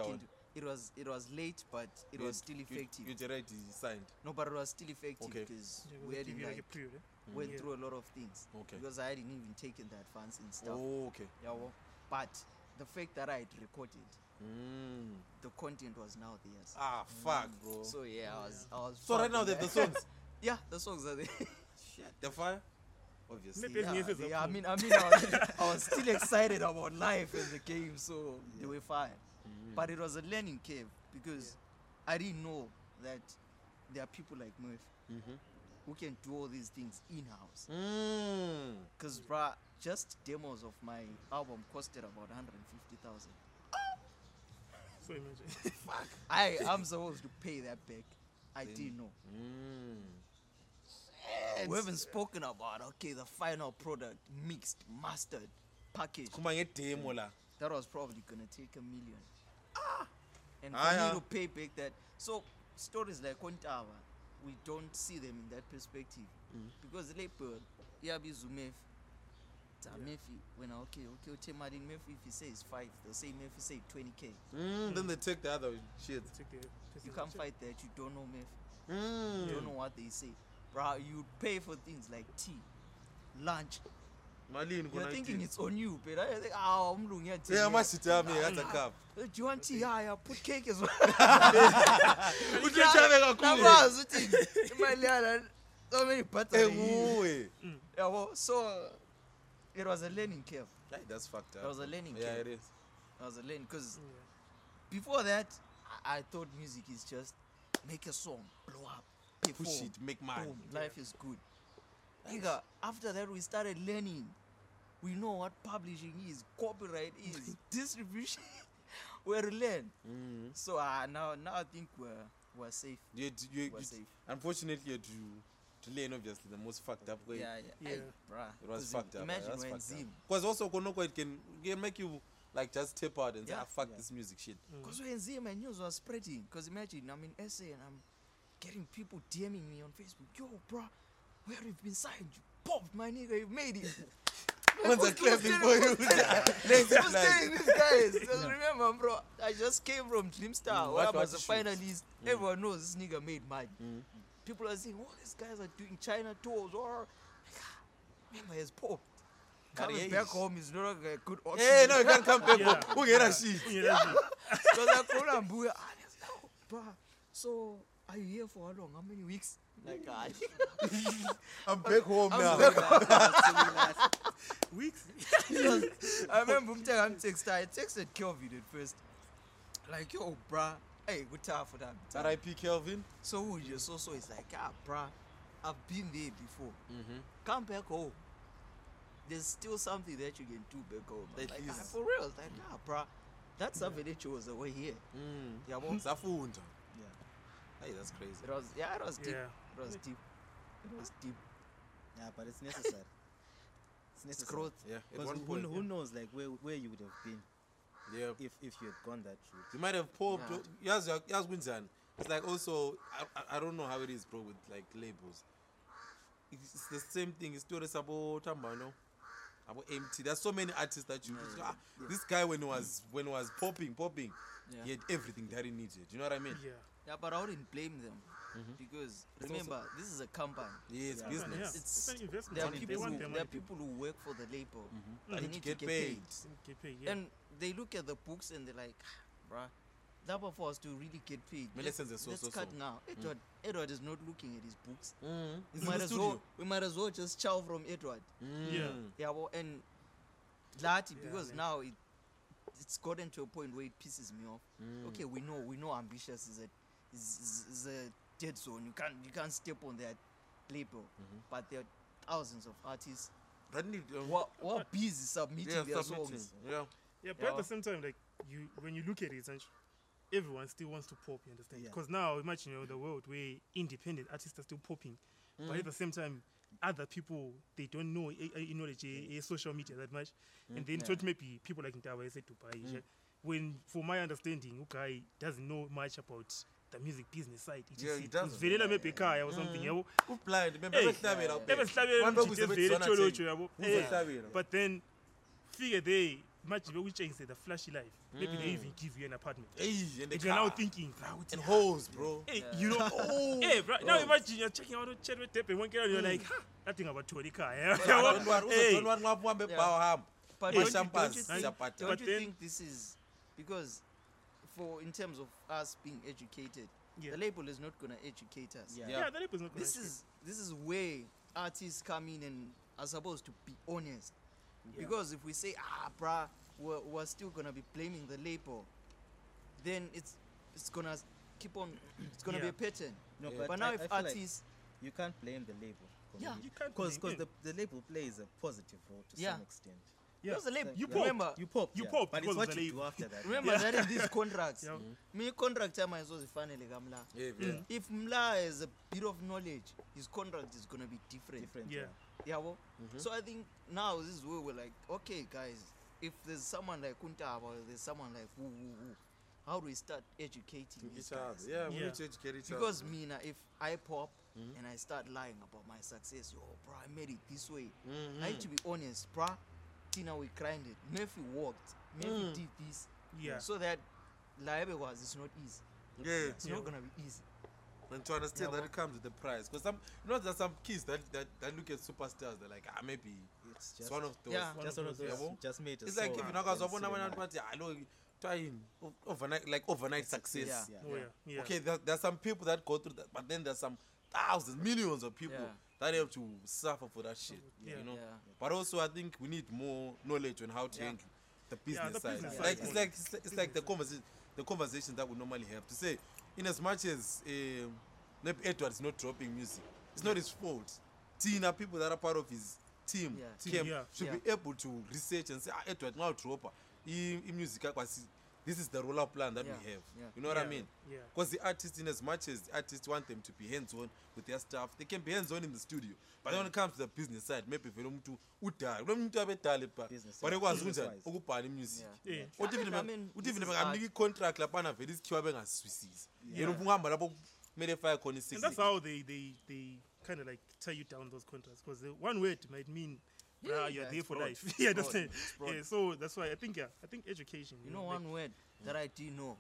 it was it was late, but it You- was still you- effective. You already signed. No, but it was still effective Okay. because Yeah, we give hadn't you like a like period. Eh? went Yeah. through a lot of things. Okay. Because I hadn't even taken the advance and stuff. Oh, okay. Yeah, well, but the fact that I had recorded, Mm. the content was now theirs. Ah, fuck, bro. So yeah, I was I was. So right now fucking the, the like- songs, yeah, the songs are there. the fire, obviously. Maybe- yeah, Yes, yes, they- I yes. mean, I mean, I was, I was still excited about life and the game, so they were fine. Mm. But it was a learning curve because I didn't know that there are people like Murph Mhm. who can do all these things in house. Mm. Cause, bruh, just demos of my album costed about one hundred fifty thousand. So imagine. I am supposed to pay that back. I Then- didn't know. Mm. We haven't spoken about okay the final product, mixed, mastered, packaged. Kuma ngedemo la. That was probably gonna take a million. And for Ah, yeah. me to pay back that, so stories like Ontava, we don't see them in that perspective Mm. because the label, Yabi Zumef, Murphy, when I okay, okay, okay, Martin Murphy, if he says five, they'll say Murphy say twenty k. Mm. Then they take the other shit. Take the You can't fight that. You don't know Murphy. Mm. You don't know what they say, bro. You pay for things like tea, lunch. Malini You're kuna thinking tea. it's on you, but I think, ah, I'm looking at Yeah, must tell me that's a cup. Do you want tea? Yeah, yeah, put cake as well. Utshabe kakhulu. Nabazi ukuthi imali yana so many butter. Eh, Yeah, uwe. well, so it was a learning curve. Hey, that's fucked up. It was a learning Yeah, curve. it is. It was a learning because Yeah. before that, I, I thought music is just make a song, blow up, perform, Push it, make money. boom, life is good. Nigga, after that we started learning. We know what publishing is, copyright is, distribution. we learn. Mm. So uh, now, now I think we're we're safe. You, had to- you, We're you, safe. unfortunately, you had to, to learn obviously the most fucked up way. Yeah, yeah. Hey, Yeah. bruh. It was 'Cause fucked up. Imagine when Zim. Because also Konoko it can, can make you like just tap out and say, Yeah. ah, fuck Yeah. this music shit. Because when Zim and news was spreading. Because imagine I'm in S A and I'm getting people DMing me on Facebook. Yo, bruh, where have you been signed? You popped, my nigga. You made it. When's a clapping for you? Lazy I was flag. telling these guys, because remember, bro, I just came from Dreamstar, Mm, where I what- was a what you shoot? finalist. Everyone knows this nigga made money. Mm. People are saying, oh, these guys are doing China tours, or remember, he's popped. Coming But back yes. home is no longer a good option. Hey, no, you can't come back. Yeah. Who get a shit? Yeah. Because I called him, boy, and he's like, oh, bruh, so are you here for how long? How many weeks? Like, ah, I'm back home I'm now. back Weeks. I remember him telling text. I texted Kelvin at first. Like, yo, bruh, hey, good time for that. R I P Kelvin. So who you so so it's like, ah, bruh, I've been there before. Mm-hmm. Come back home. There's still something that you can do back home. I'm At like, ah, least. for real. It's like, ah, bruh, that's something that was away here. Mm. Yeah, well, Zafunda. Yeah. Hey, that's crazy. it was, yeah, it was deep. Yeah. It was deep. It was deep. Yeah, but it's necessary. It's It's necessary. growth. Yeah, at Because one who, point. who knows like where where you would have been Yeah. if if you had gone that route. You might have popped. Yeah. Yes, yes, yes, Winzan. It's like also, I, I, I don't know how it is, bro, with like labels. It's, it's the same thing. It's still about Tambano, about empty. There's so many artists that you. Yeah, ah, yeah. This guy when he was when he was popping, popping, Yeah. he had everything that he needed. You know what I mean? Yeah. Yeah, but I wouldn't blame them Mhm. because It's remember, this is a company. Yeah, it's Yeah. business. Yeah. It's- It's an investment. There are They people want who their there are money to- people who work for the label. Mhm. They They need need to to get get paid. paid. Get paid, yeah. And they look at the books and they're like, bruh, that for us to really get paid. But Let's, lessons are so, let's so, cut so. now. Edward, Edward is not looking at his books. Mm. We It's in might the as studio. well we might as well just chow from Edward. Mm. Yeah. Yeah, well, and Lati, Yeah, because man. now it it's gotten to a point where it pisses me off. Mm. Okay, we know we know ambitious is a is, is, is a dead zone. You can't you can't step on that label. Mhm. But there are thousands of artists That need, um, who are, who are busy submitting yeah, their submitting. songs. Yeah. Yeah, but Yeah. at the same time, like you, when you look at it, and everyone still wants to pop. You understand? Yeah. Because now, imagine you know the world where independent artists are still popping, but Mm. at the same time, other people they don't know, eh, eh, you know, the eh, eh, social media that much, and then Yeah. so it maybe people like Ntawa said to buy. Mm. When, for my understanding, okay, doesn't know much about the music business side. It Yeah, is- he doesn't. Uzivelela maybe ekhaya or something, Mm. yabo. Who blind? Remember, Hey. bebehlabela Yeah, ubheke. Bebehlabela Abantu ukuthi ukuthi evele bezona etsholotho, thing. yabo. Who's Eh, behlabela? But then, figure they much which is the flashy life. Maybe they even give you an apartment. Hey, and the And you're now car. thinking, "Bra, what's And it- hoes, bro. Hey, Yeah. you know, Oh, hey, bro, now bro. imagine you're checking out a chat with tape and one girl, you're like, huh, that thing about Tony car. Yeah? Don't worry, Hey. don't worry, don't worry, Yeah. power ham. But Hey, don't, you, don't champagne, you think, champagne. don't But you then- think this is because for in terms of us being educated, Yeah. the label is not gonna educate us. Yeah. Yeah, Yeah. that label's not This correct. is this is where artists come in and are supposed to be honest. Yeah. Because if we say, ah, bruh, we're, we're still gonna be blaming the label, then it's it's gonna keep on. It's gonna be Yeah. a pattern. No, Yeah. but, But now, I, if I feel like artists, you can't blame the label. Yeah. You can't Because blame the, him. the label plays a positive role to Yeah. some extent. Yeah. because the label, You Yeah. popped. remember, You pop, You yeah, popped but it's because what of the you do label. after that. remember Yeah. that in these contracts, Yeah. me contract time is also finally gamla. Yeah, Mm. yeah. If Mla has a bit of knowledge, his contract is gonna be different. Different. Yeah. Yeah, well, Mhm. so I think now this is where we're like, okay, guys, if there's someone like Kunta or there's someone like woo woo woo, how do we start educating these Each other. guys? Yeah, we Yeah. need to educate each other. Because me now, if I pop Mhm. and I start lying about my success, yo, bro, I made it this way. Mhm. I need to be honest, bro. Tina, we grinded. Murphy walked. Murphy Mm. did this. Yeah. So that liable was it's not easy. Yeah. It's Yeah. not gonna be easy. And to understand Yeah, that well- it comes with the price. Because some, you know, there's some kids that, that, that look at superstars, they're like, ah, maybe It's it's just, one of those. Yeah. One just of one of those, those. yeah. Just made a It's like song if you and know, guys, then I sell want it. to I know, trying overnight, like overnight success. Yeah. Yeah. Oh, yeah. Yeah. Okay, there, there's some people that go through that, but then there's some thousands, millions of people Yeah. that have to suffer for that shit. Yeah. You know. Yeah. But also, I think we need more knowledge on how to Yeah. handle the business the side. business It's side, like yeah. it's like it's like, it's like the conversation, the conversation that we normally have to say. In as much as um, maybe Edward is not dropping music, it's not his fault. Tina, people that are part of his team, Yeah. Team, came, yeah. should Yeah. be able to research and say, ah, Edward, now dropper, in music, this is the rollout plan that Yeah. we have. Yeah. You know what I Yeah. mean? Yeah. Because the artists, in as much as the artists want them to be hands-on with their stuff, they can be hands-on in the studio. But when it comes to the business side, maybe vele umuntu udala, lo muntu abedala pha. Business But side, ekwazi business kunjani wise. ukubhala imusic. Yeah. Yeah. Uthi I vele mean, uthi this vele is bangamnika art. i-contract laphana vele isikhiwa bengasizwisisi. Yena ukuhamba lapho kumele fire khona And i-six. that's how they they they kind of like tie you down those contracts because one word might mean Yeah, "Bruh, you're yeah, there it's for broad. life. It's you broad. understand? It's broad. Yeah, so that's why I think yeah, I think education. You know, like- one word that I do know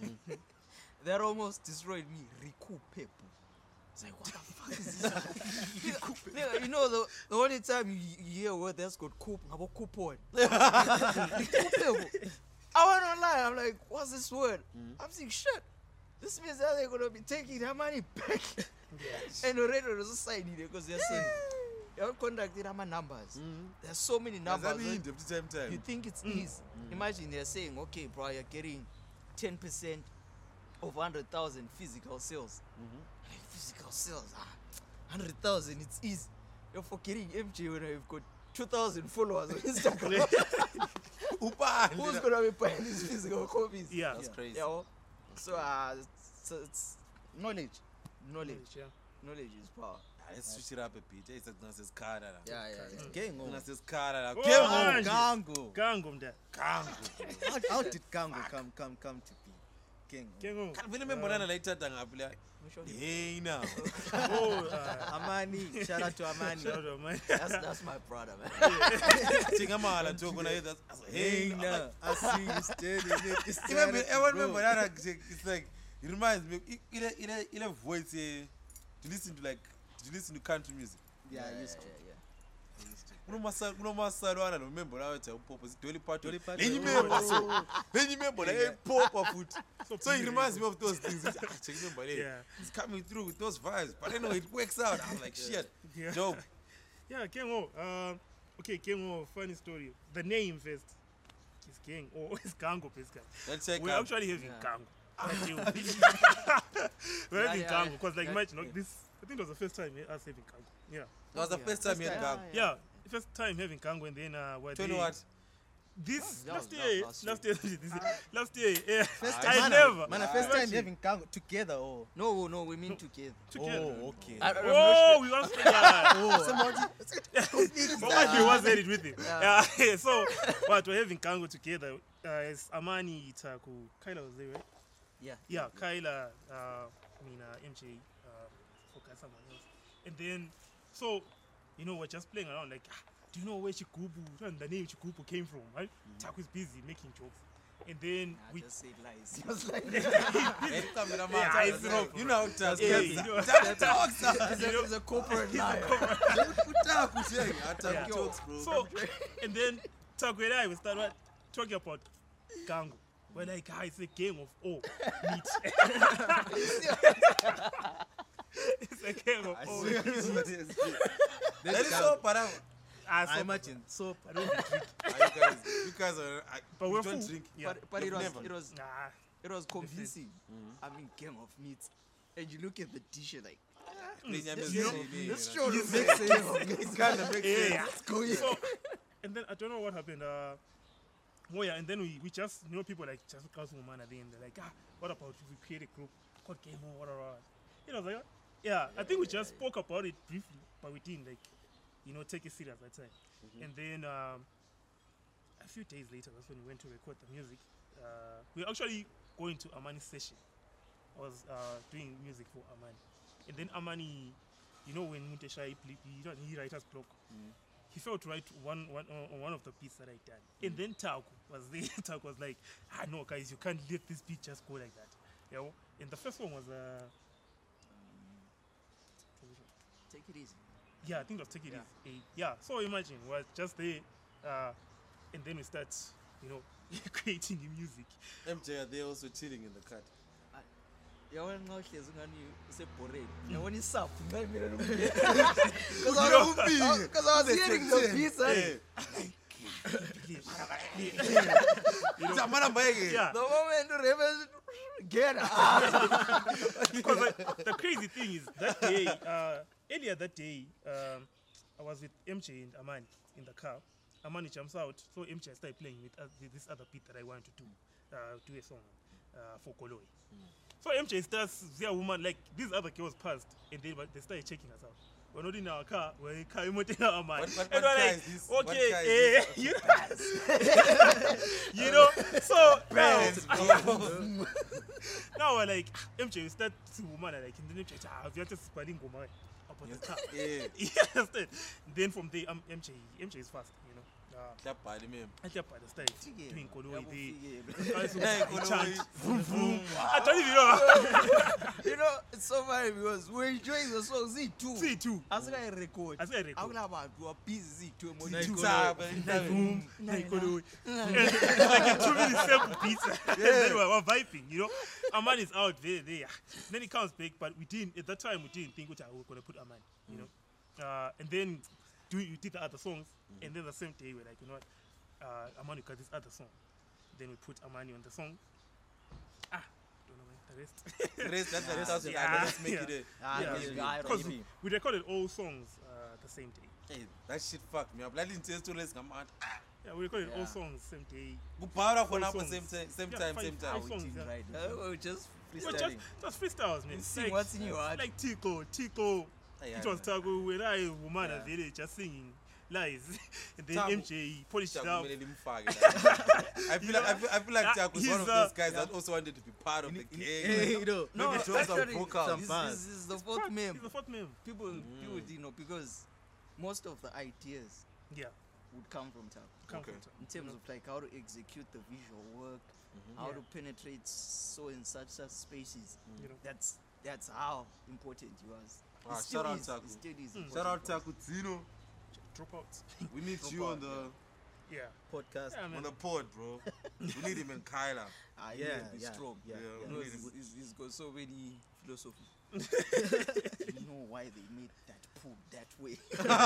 that almost destroyed me. Recoup people. It's like, what the fuck is this? Nigga, nigga, you know, the, the only time you, you hear a word that's called coop, about coupon. Recoup people. I went online, I'm like, what's this word? I'm saying, shit. This means that they're going to be taking their money back. And already there's a sign in there because they're saying, you're contacting my numbers. There's so many numbers. Does that mean every time time? You think it's easy. Imagine they're saying, okay, bro, you're getting ten percent of one hundred thousand physical sales. Like, physical sales, ah, one hundred thousand, it's easy. You're forgetting M J when you've got two thousand followers on Instagram. Ubani Who's na- going to be buying these physical copies? Yeah. That's crazy. Yeah, well, so, uh, so it's knowledge. Knowledge. Yeah. Knowledge is power. Ah, let's switch it up a bit. It's like nasesikhala la. Yeah, yeah, yeah. Gang on. Nasesikhala la. Oh, Game Oh, on. manje. Gango. Gango mda. Kangu. How, how did Gango come come come to be? Gang. Kengo. Kanti vele membonana la ithatha ngaphi la. Which one? Hey now. Oh, uh, Amani. Shout out to Amani. shout out, man. That's, that's my brother, man. Tingamala nto kona that's Hey hey now. now. I see you standing in this Remember, side of everyone the remember road. that like, it's like it reminds me i- ile ile ile voice eh, to listen to like to listen to country music. Yeah, I used to. yeah, I used to. Kunomasalo kunomasalwana no member la wathi upopo si Dolly Parton. Dolly Parton. Lenye member so. Lenye member la Yeah. epopa futhi. So So it beautiful. reminds me of those things. which, ah, check remember eh, Yeah. it's coming through with those vibes. But I know it works out. I'm like shit. Yeah. Dope. Yeah, Kengo. Um, okay, Kengo. Funny story. The name first is King or it's Gango, basically. Let's check We're out. actually having Yeah. Gango. We're Yeah, having yeah, Gango yeah. because, like, Yeah. imagine like, this. I think it was the first time eh, us having Gango. Yeah. That was the Yeah. first time you had First gang. time. Yeah. First time having Gango, and then uh, what? Tell you what? This That last was- year, that was last year, this, last year, yeah. First Ah, time. I man, never. Man, first time Imagine. having Gango together. Oh. No, no, we mean together. Together. Oh, okay. I, I'm Oh, not we want to yeah. Oh. But what he was there with him. Yeah. Yeah. So, but we're having Gango together. Uh, it's Amani Itaku. Kyla was there, right? Yeah. Yeah, Kyla, uh, I mean, uh, M J, uh, forgot someone else. And then, so, you know, we're just playing around like, ah, do you know where Chigubu, and the name Chigubu came from, right? Taku is busy making jokes. And then Nah, we just say lies. He was like, Hey, cameraman, Yeah, Taku, it's not- you know how Taku Yeah, is. you know- Taku talks. he's a, he's a corporate liar. Taku saying, Taku Yeah. talks, bro. So, and then Taku and I we started what, talking about Gango. We're like, ah, it's a game of oh, meat. It's a game of oh, meat. That is so parang. Ah, I so- imagine soap. I don't drink. Ah, you guys, you guys are. I, But you we're don't full. drink. Yeah. But, but it You've was never. it was Nah. it was convincing. I mean, game of meat, and you look at the dish, you're like, This this, you know, this you know. surely makes sense. It kind of makes Yeah. sense. Go here. So, and then I don't know what happened. Uh, oh yeah, and then we, we just, you know, people like just cause woman at the end. They're like, ah, what about if we create a group called Game On, whatever. You know, like, yeah, I think we just spoke about it briefly, but we didn't like, you know, take it serious at that time. And then um, a few days later, that's when we went to record the music. Uh, we were actually going to Amani's session. I was uh, doing music for Amani, and then Amani, you know, when Mutesha he, play- he, don't- he writer's block. He felt to write one, one on on one of the beats that I done. And then Taku was there. Taku was like, ah, no, guys, you can't let this beat just go like that. You know? And the first one was, uh, Take it easy. yeah, I think it was Take It Yeah. Easy. Yeah, so imagine, we're just there, uh, and then we start, you know, creating the music. M J, are they also chilling in the cut? Yawona nxa uhlezi ngani usebhoreni. Yawona isaphu ngayimela lo You Because I know, was because I was hearing the beats. eh? Zamana Mbaye. Yeah, The moment the ravens get out. because like, the crazy thing is that day, uh, earlier that day, um, I was with M J and Amani in the car. Amani jumps out, so M J started playing with uh, this other beat that I wanted to do, uh, do a song uh, for Koloi. So M J starts, their woman, like these other girls passed, and they, they started checking us out. We're not in our car, we're in car, we're in our man. What- what- And what we're car like, is this? What okay, car eh, is you, you know, so now, Parents, bro. now we're like, M J, we start to woman, like, and then M J, ah, we are just spreading Goma about the car. Yeah. You understand? Then from there, um, M J, M J is fast, you know. Uh, Clap by the meme. I kept by the style doing Koloi, the guys who Hey, they chant, Koloi. vroom, vroom. I don't even know. You know, it's so funny because we're enjoying the song Z two. See, too. Asika record. Asika record. Akunabantu are busy Z two Tap, Boom, like Koloi. And it's like a two minute sample beats. And then we're, we're vibing, you know. Aman is out there, there. Then he comes back, but we didn't, at that time, we didn't think, okay, we're going to put Aman, you know. Uh, and then do, we did the other songs, and then the same day, we're like, you know what, uh, Aman, we got this other song. Then we put Amani on the song. Ah, don't know man, the rest. The rest, that's Yeah. that's that's Yeah. Let's make Yeah. it a. Ah, Yeah. yeah, Yeah. Because Yeah. we recorded all songs uh, the same day. Hey, that shit fucked me up. Like didn't tell stories come out. Yeah, we recorded all Yeah. songs same day. Kupara Four khona apho songs. same time, same Yeah, time, five- same five time. We songs, didn't yeah. write it. Uh, we're just It was just, freestyling. just freestyles, man. You see Like- what's in your heart. Like Tico, Tico. Hey, It yeah, was Tago when I woman Yeah. yeah. just singing lies, and then Tago- M J polished it Taku up. mele limfake that. I feel like I feel, I feel like Yeah, Taku is one of he's, uh, those guys yeah. that also wanted to be part of the You gang. know, No, Maybe drop some actually, vocals. Some this, bars. this is the fourth meme. He's the fourth meme. People, people didn't know because most of the ideas Yeah, would come from Tap. come Okay. from Tago, In terms you know. of like how to execute the visual work, how Yeah. to penetrate so in such such spaces. You know. That's that's how important he was. Ah, It still shout out is. Taku. It still is. Mm. important Shout out for us. Taku Zino. Drop out. We need Drop you out, on the Yeah, podcast. yeah, on man. the pod, bro. We need him and Kyla. Ah, he Yeah, will be yeah, strong. yeah, Yeah, yeah. we You know, need he's, him. he's, he's got so many philosophy. You know why they made that pool that way?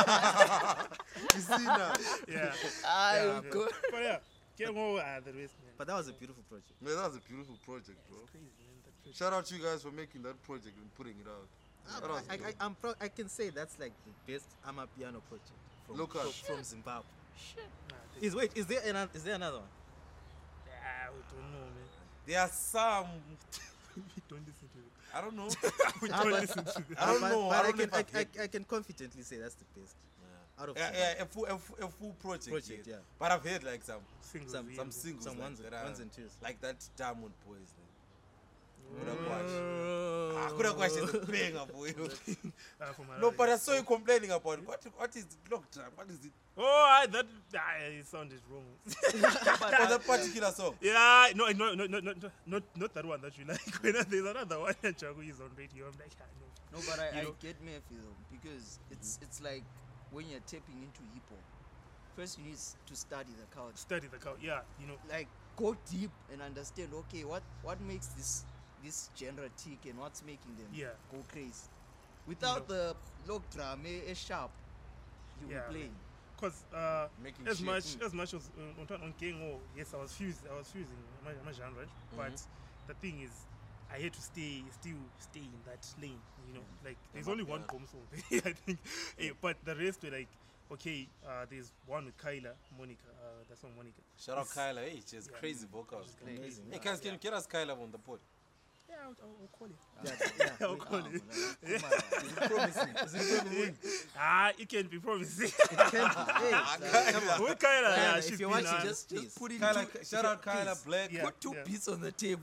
You see now? Yeah. I yeah, go. But yeah, get more uh, the rest, man. But that was a beautiful project. Man, that was a beautiful project, bro. Crazy, man. That project. Shout out to you guys for making that project and putting it out. That was I, I, dope. I, I'm proud. I can say that's like the best Amapiano project from, Local. from, from Zimbabwe. Nah, they- Is wait, is there another? Is there another one? yeah, we don't know, man. There are some. We don't listen to it. I don't know. We Ah, don't but- listen to it. I don't but, know. But I I, don't know can, if I've I, heard- I, I can confidently say that's the best out of Yeah, Zimbabwe. yeah, a full, a full, a full project. Project, yes. yeah. But I've heard like some, Singles, Some- yeah, some man. singles, Some like, ones, that are, ones and twos. like that Diamond Boys. Then. Mm. I Ah, could have question is a banger for you. Uh, for my No, but I radio. saw you complaining about it. What, what is Lockjaw? What is it? Oh, I, that ah, it sounded wrong. For that particular song? Yeah, no, no, no, no, no, no, not not that one that you like. When there's another one that Jago is on radio, I'm like, ah, no. No, but I, You I know? get Murphy though, because it's it's like when you're tapping into hip hop, first you need s- to study the culture, Study the cow. Yeah, you know. like go deep and understand. Okay, what what makes this this genre tick and what's making them Yeah. go crazy. Without the log drum a sharp, you Yeah, will playing. Because uh, Making as shit. much Mm. as much as uh, on turn on King, oh yes, I was fused. I was fusing my, my genre, but the thing is, I had to stay, still stay in that lane. You know, like there's Yeah, only yeah. one bomb song, I think. Eh, but the rest were like, okay, uh, there's one with Kyla, Monica. Uh, that song Monica. Shout out It's- Kyla. Hey, she has Yeah. crazy vocals. She's crazy. Amazing. Hey, guys, can you get us Kyla on the pod? Yeah, I'll, I'll, I'll call it. Yeah, yeah. I'll call it. Is it promising? Is it promising? Ah, it can be promising. It can be. Hey, uh, come on. With Kyla, yeah, Kyla, she's if you been, want, uh, you just Just please. put in Kyla, two, shout out Kyla please, Black. Yeah. Put two yeah. beats on the table.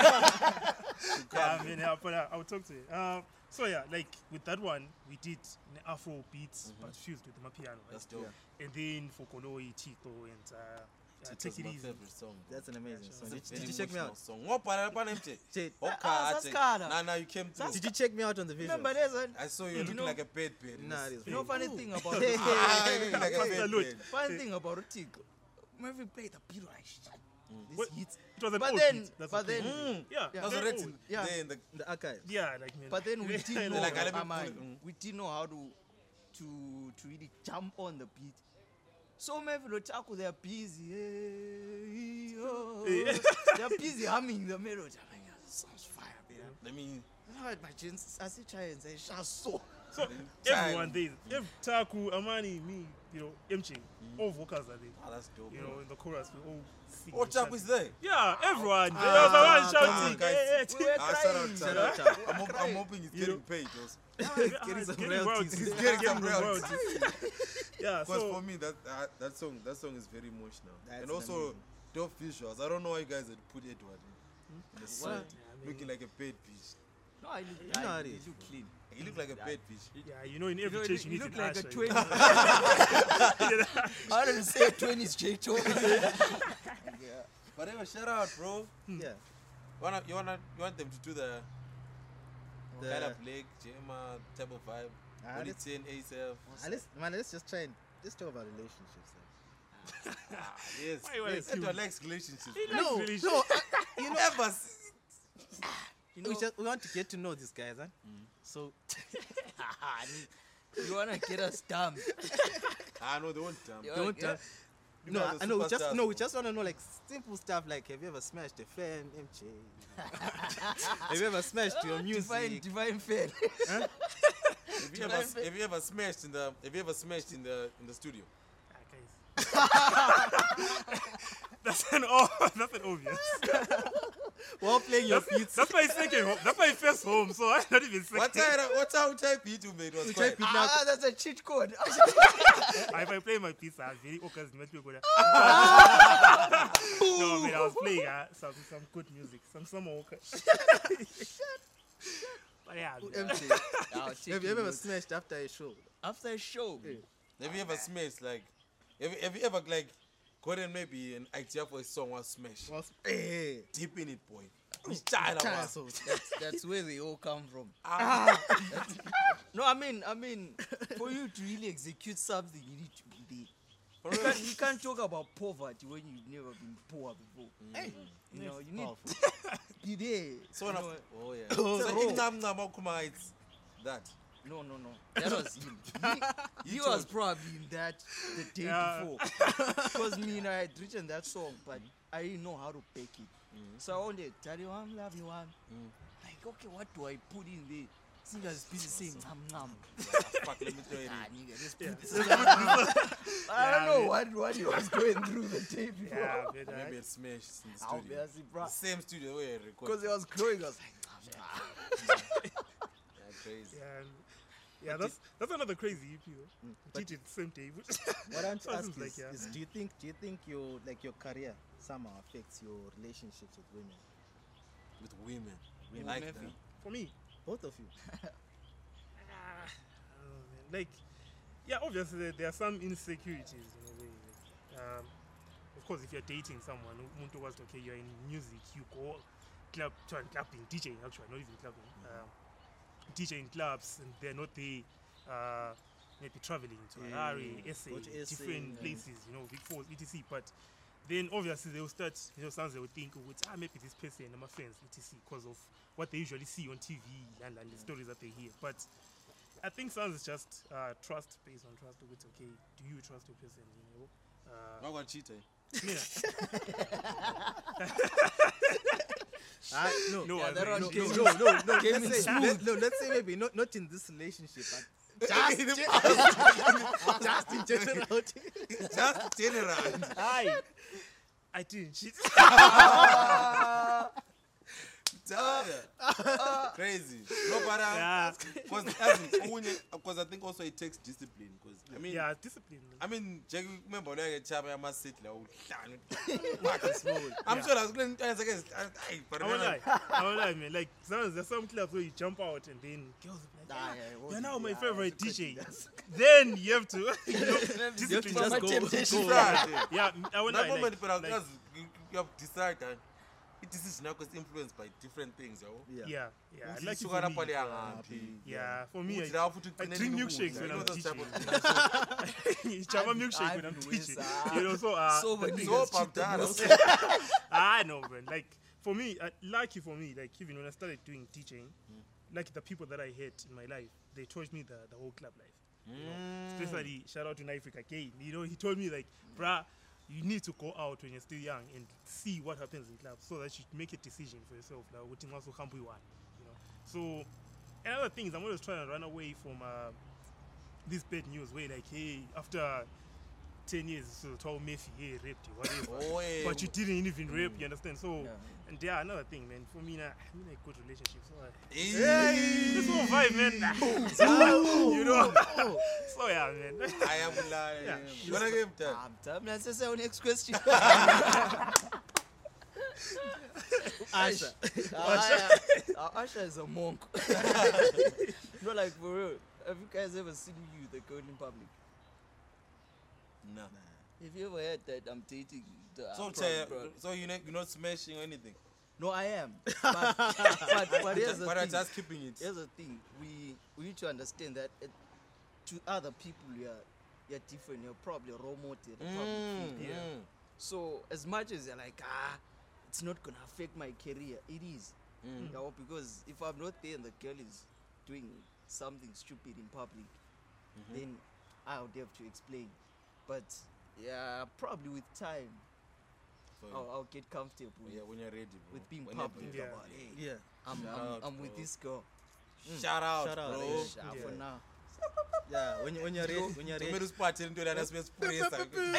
Yeah, I mean, yeah, but uh, I'll talk to you. Um, so yeah, like with that one, we did an Afro beats, but fused with my piano. Right? That's dope. Yeah. And then for Koloi, Tito, and uh, uh, It take was it my easy. favorite song. That's an amazing song. It's a Did, very did you check me emotional out? Song. What part of M J? Jade, Okay, Ah, that's Kyla. Nah, nah, you came through. did you check me out on the video? Remember, there's a I saw you You looking know- like a bed bed. Nah, it is you know funny Ooh. thing about Hey, it. Ah, you looking like a bed Salute. bed. Funny thing about it, Murphy played the beat like shit. This What- hits. It was an But old then- beat. That's but the then- thing. Mm. yeah, Yeah. That's very already old. Yeah. there in the. The archive. Yeah, like man. But then we didn't know, Like, I let me am I- pull it, mm. we didn't know how to to to really jump on the beat. So Murphy Lotaku, they're busy. Hey, oh, Yeah. they're busy humming the melody. I'm like, "Yeah, this sounds fire, man. Let me. I had my chins. I see try and say, "Shut so." So everyone there, if Taku, Amani, me, you know, Mching, all vocals are there. Oh, that's dope. You know, in the chorus, we all sing. Oh, and Chuck chant. is there. Yeah, everyone. Ah, there was the one come on, shouting. guys. "Hey, We were Ah, shout crying. out, Shout shout out, out. Chuck. I'm, hop- I'm hoping he's You getting know. paid also. Ah, Getting some getting royalties. He's getting some Getting royalties. Yeah, Because so for me, that uh, that song that song is very emotional. That's and also amazing. dope visuals. I don't know why you guys had put Edward in, in the song, What? Yeah, I mean- looking like a bed fish. No, I look, You know how I, it you is. look clean. He looked like a bed fish. yeah, you know, in You, every know, church you, you you need look an like a usher, twenty. you know. I didn't say twenties, J Cho. Yeah. But anyway, shout out, bro. Yeah. Wanna, you wanna you want them to do the The- Kyla Blake, Jema, Table Five, Ah, Bullet let's- ten, A S F. Ah, let's, man, let's just try and let's talk about relationships. Then. Ah, yes. Why you wanna yes. kill Edward me? likes relationships. He bro. likes No, relationship. no, I- You never. s- You we, know, just, we want to get to know these guys, huh? So you wanna get us dumb. Ah, no, they won't dump. You don't. yeah. Uh, You no, guys I are know. We just superstars, no. We bro. just want to know like simple stuff like have you ever smashed a fan, M J? Have you ever smashed your Divine, music? divine fail. Have you ever, Divine- have you ever smashed in the have you ever smashed in the in the studio? Ah, guys. That's an oh, that's an obvious. While playing your That's, beats. that's my second home. That's my first home. So I'm not even second. What type what type type beat you made was Which quiet? type beat now? Ah, that's a cheat code. If I play my piece, I'm very okay. No, I mean I was playing uh, some some good music, some some okay. But yeah, M J, I'll have take you ever notes. smashed after a show? After a show? Have you ever smashed like have you, have you ever like gotten maybe an idea for a song was smash? Well, hey, Deep in it, boy. Which China China was? songs. That's, that's where they all come from. Ah, No, I mean, I mean, for you to really execute something, you need to be there. for You real. can't, you can't talk about poverty when you've never been poor before. Hey, you know, you need Powerful. be there. So You when I- know, oh yeah. Oh, So oh. in Nam Nam Okuma, it's that. no, no, no. That was him. He, he You was told- probably in that the day Yeah. before. Because me and I had written that song, but I didn't know how to bake it. So I wanted tell you I'm love you one. Like, okay, what do I put in there? Singers busy saying nom nom. Fuck, let me tell you. Ah, nigga, let's Yeah. put this in. I Yeah, don't know man. what, what he was going through the day before. yeah, but, uh, Maybe it's smashed in the studio. Obviously, bro. The same studio where I record. Because he was growing, I was like, nah. Yeah, crazy. yeah, and- yeah. That's that's another crazy E P though. but- Did it the same day. What I want to Sounds ask like, is, yeah. is, do you think do you think your like your career somehow affects your relationships with women? With women. Women. Like Murphy. that. For me, Both of you. Ah, oh, man. Like, yeah, obviously there, there are some insecurities in a way. Like, um, of course, if you're dating someone, umuntu was okay, you're in music, you go club, to clubbing, DJing actually, not even clubbing, um, DJing clubs, and they're not there. Uh, maybe traveling to Harare, Yeah, S A, go to S A, different yeah. places, you know, Big Falls, et cetera. But then obviously they will start, you know, sounds they will think, oh, ah, maybe this person and my friends, et cetera, because of what they usually see on T V and, and the stories that they hear. But I think sounds is just uh, trust based on trust. It's okay. Do you trust your person? You know. Uh, I'm gonna cheat, eh? yeah. Ah, no, No, Yeah, I that mean, one no, Okay, came- no, no, no. came Let's in say, smooth. let, no, let's say maybe not not in this relationship, but Just, just in general. just general. I, I didn't cheat. Crazy. No, but um, Yeah. because because I think also it takes discipline. Because I mean, Yeah, discipline. I mean, Jackie, remember when I get chapa, I must sit like, I'm sure I was going to answer against. But I won't lie. I won't lie, man. Like sometimes there's some clubs where you jump out and then girls will be like, Ah, "Ah, yeah, what you're is now it? my Ah, favorite it's D J. good. Then you have to, you know, You have to discipline. just My go. temptation. go. Yeah, I won't That lie. moment, Like, but I like, just you have to decide that it is now because influenced by different things, yo. Yeah. yeah, yeah. Ukuthi Like it isuka for lapha me. leya ngaphi. Yeah, for me, Ukuthi I, la futhi I ugcine drink nini milkshakes ukudla, when you I'm know, those type of teaching. Java milkshake when I'm I've teaching. always, You know, so uh, So the many thing So is- niggas cheat the bad, most. I know, man. Like for me, uh, lucky for me, like even when I started doing teaching, like the people that I had in my life, they taught me the, the whole club life. You know, Mm. especially shout out to Nifric again. You know, he told me like, bruh, you need to go out when you're still young and see what happens in clubs so that you make a decision for yourself. Like, what you also can't be one, you know. So another thing is I'm always trying to run away from uh, this bad news where like, hey, after ten years, so told Murphy, hey, raped you, whatever. Oh, eh, But you didn't even rape, you understand? So, Yeah. and yeah, another thing, man. For me, nah, I'm in a good relationship. So, uh, eh. this whole vibe, man. you know. so yeah, man. I am lying. Yeah. You wanna give that? I'm done. Let's say our next question. Asha. Ah, yeah. Uh, Asha is a monk. No, like for real. Have you guys ever seen you the girl in public? No. Have you ever heard that I'm dating the So, I'm Chaya, probably- so you're not, you're not smashing or anything, No, I am. But, but, but here's the but I'm thing. just keeping it. Here's the thing. We we need to understand that it, to other people you're you're different. You're probably a role model. a public Mm, figure. Yeah. mm. So as much as you're like ah, it's not gonna affect my career. It is. Mm. You know, because if I'm not there and the girl is doing something stupid in public, Mhm. then I would have to explain. But yeah, probably with time, So, I'll, I'll get comfortable yeah, when you're ready, bro. with being When you're public ready. Yeah. about hey, Yeah. I'm, Shout I'm, out, I'm with bro. this girl. Shout out, Shout out, bro. eh. Yeah, Yeah. For now. Yeah. When you when you're ready, when you're Kumele ready. usiphathe into lana sibespraysa.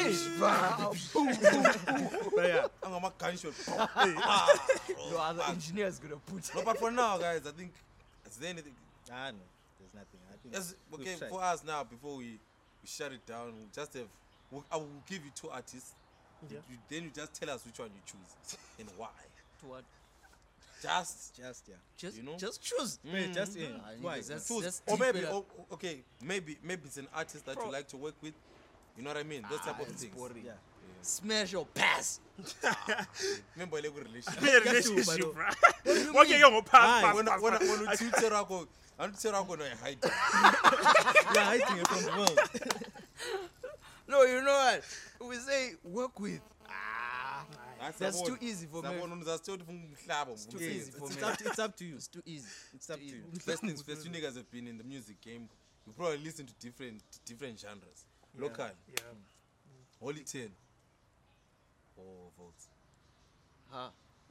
But yeah, Angama gunshot. No other engineer's gonna put. No, but for now, guys, I think is there anything? Ah no, there's nothing. I think. Yes, we've okay. tried. For us now, before we, we shut it down, we just have. We'll, I will give you two artists. Yeah. You, then you just tell us which one you choose and why. To what? Just Just yeah. Just, You know? just choose. Wait, just in. Ah, Why? niggas, that's- choose, that's or deep maybe, in a- or, okay, maybe maybe it's an artist that Bro. you like to work with. You know what I mean? Those type Ah, of it's things. boring. Yeah. Smash or pass. Remember, like relationship. be a Get you, relationship, Bado. bro. Okay, you go pass, pass, When pass, when pass. when Twitter rako, and Twitter rako no hide. You're hiding it from the world. No, you know what? We say work with. Ah, that's too easy for me. Sabona unizasithola umhlaba. It's too mfowethu. easy for It's me. up, to, it's up to you. It's too easy. It's up too to you. easy. First things first, you niggas have been in the music game. You probably listen to different different genres. Local, Yeah. Holy Ten, or Volts. Huh?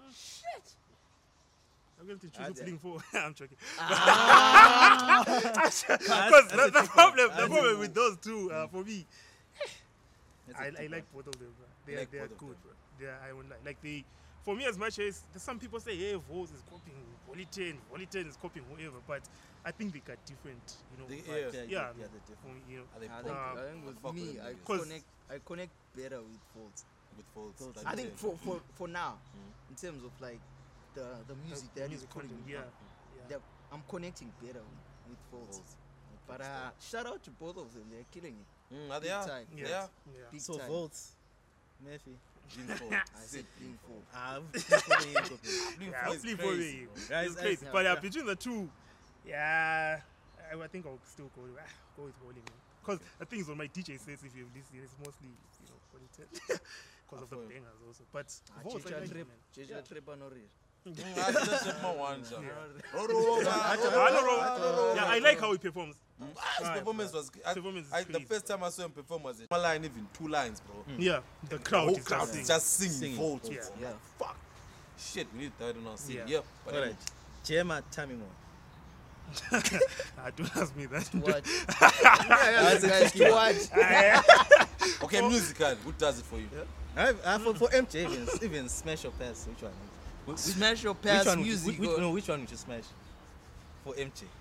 I'm going to choose Ah, a playing for. I'm joking. Ah. Because That's the, a the trick problem, one. the That's problem a- with those two, uh, for me, That's a I, tough I one. like both of them. Bro. They You are like they are both of good, them. bro. They are, I won't lie. Like they, for me as much as there's some people say, hey, Vols is copying Voliten, Voliten is copying whoever, but I think they got different, you know. They- vibes. yeah. Yeah, yeah, yeah, man, they're different. for me, you know. Are they I pop think, Um, I think with fuck with me, them I niggas. 'Cause- connect. I connect better with faults. with Volts? Volts. than I think Ten? for for for now, in terms of like the the music The that is music putting content, me yeah, up, yeah. that I'm connecting better with Folds. But uh, shout out to both of them. They're killing it. Mm, are they Big are? time. Yeah. Yeah. Yeah. Big So time. votes, Murphy. Blink four. I said Blink four. Ah, for the Eco. Blink Yeah, four I'll is sleep for crazy, you. bro. Guys, It's crazy. I- But uh, yeah. between the two, yeah, I, I think I'll still go, ah, go with Holy Man. Because the things on my D J sets, if you've listened, it's mostly, you know, quality. Because of the After- bangers also. But Ah, votes, I Jeja like it, Trip- man. Jeja Trip Anori. Mm, I- that's just my one, sir. Yeah. Roll over, I roll don't over, know. roll Yeah, over. I like how he performs. Ah, his Right, performance was. I, Performance is I, the crazy. first time I saw him perform was it one line, even two lines, bro. Yeah, the The crowd whole is crowd just is singing. just singing, Singing. votes. Yeah. bro. Yeah. Fuck. Shit, we need that on our scene. Yeah. Yep. But All right. Gemma Tamimo. Ah, don't ask me that. What? yeah, That's a guys, tricky to one. what? okay, musical. Who does it for you? I, I, for, for M J, even, even smash or pass, which one? Which, Smash your which pass one? music. Which, which, or- no, which one would you smash? For M J.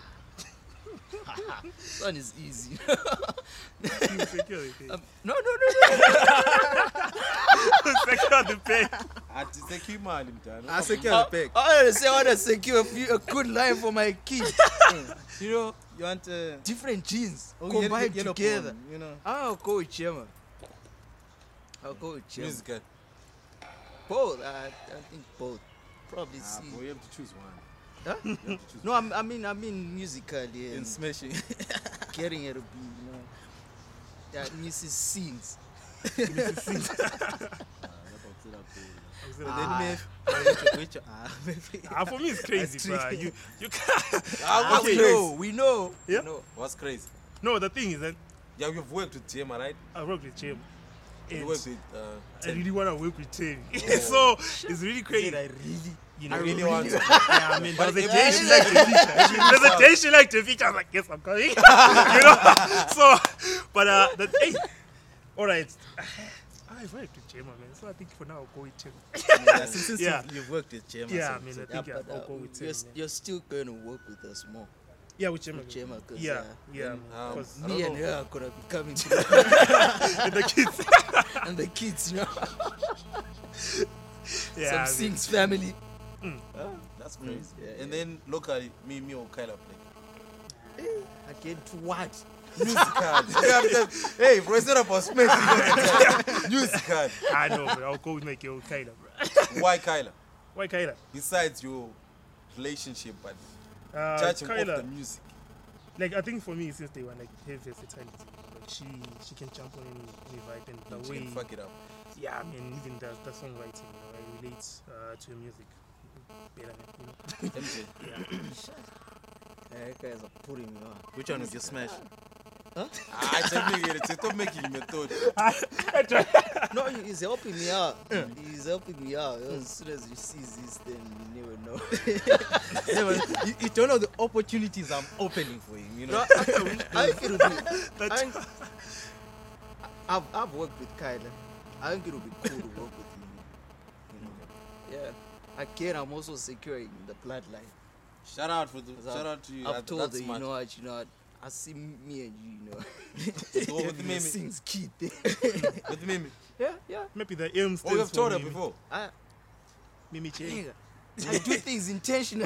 This one is easy. Security. um, no, no, no, no. Secure the pay. Ati sekimali mntana. I secure I, the peg. I want to say I want to secure a, few, a good line for my kid. You know, You want uh, different genes oh, yellow- combined yellow together. porn, you know. I'll go with Chema. I'll go with Chema. Musical. Both. I, I think both. Probably Ah, C. bro, you have to choose one. Huh? You have to choose No, I'm, I mean, I mean musically In and smashing. getting it to be, you know. That Missus Sings. Then Ah. Murphy. Which, which, ah, Murphy. Ah, for me, it's crazy, That's bro. tricky. You, you can't. Ah, Ah, what's we crazy? know, we know. Yeah? We know. What's crazy? No, the thing is that Yeah, you've worked with Gemma, right? I work with Jim. You And worked with. Uh, I Tim. really want to work with Tim. Oh. so it's really Said crazy. I really. You I know, really want to. Yeah, I mean, But there's a if- day she liked the feature. There's a day she liked the feature. I was like, yes, I'm coming. you know? So, but, uh, the, hey, all right. I worked with Gemma, man. So I think for now I'll go with Tim. Yeah, since since Yeah. you've, you've worked with Gemma. Yeah, so, I mean, so I think yeah, but, I'll uh, go with Tim. you're, man. you're still going to work with us more. Yeah, with Gemma. With Gemma, 'cause, Yeah, uh, yeah. then, um, Because I don't Me and know. her are going to be coming through. the kids. And the kids, you know. Yeah, I Some mean, Sings family. That's crazy. Yeah, and yeah. then locally, me, me or Kyla play. Again, to what? Musical. Yeah, because- hey, bro, it's not about smashing. Musical. I know, but I'll go with my girl Kyla, bro. Why Kyla? Why Kyla? Besides your relationship, but Uh, judging Kyla, off the music. like I think for me since they were like her versatility, like she she can jump on any, any vibe and the She way. can fuck it up. Yeah, I mean even the the songwriting, you know, I relate uh, to her music better, you know. M J. Yeah, you guys are putting me on. which one would you smash? I definitely get it. Stop making him a thought. No, he- he's helping me out. He's helping me out. As soon as you see this, then you never know. Yeah, but you, you don't know the opportunities I'm opening for him, you know. No, I, I think it'll be. I think, I've, I've worked with Kyla. I think it'll be cool to work with him. You know? Yeah. Again, I'm also securing the bloodline. Shout out for the. 'Cause Shout I've- out to you. I've That- told that's her, you smart. know what, you know what, I see me and you, you know. So with The Mimi. Sings kid. With Mimi. Yeah, yeah. Maybe the M Oh, stands you've for told her Mimi. before. I, Mimi J. nigga, I do things intentionally.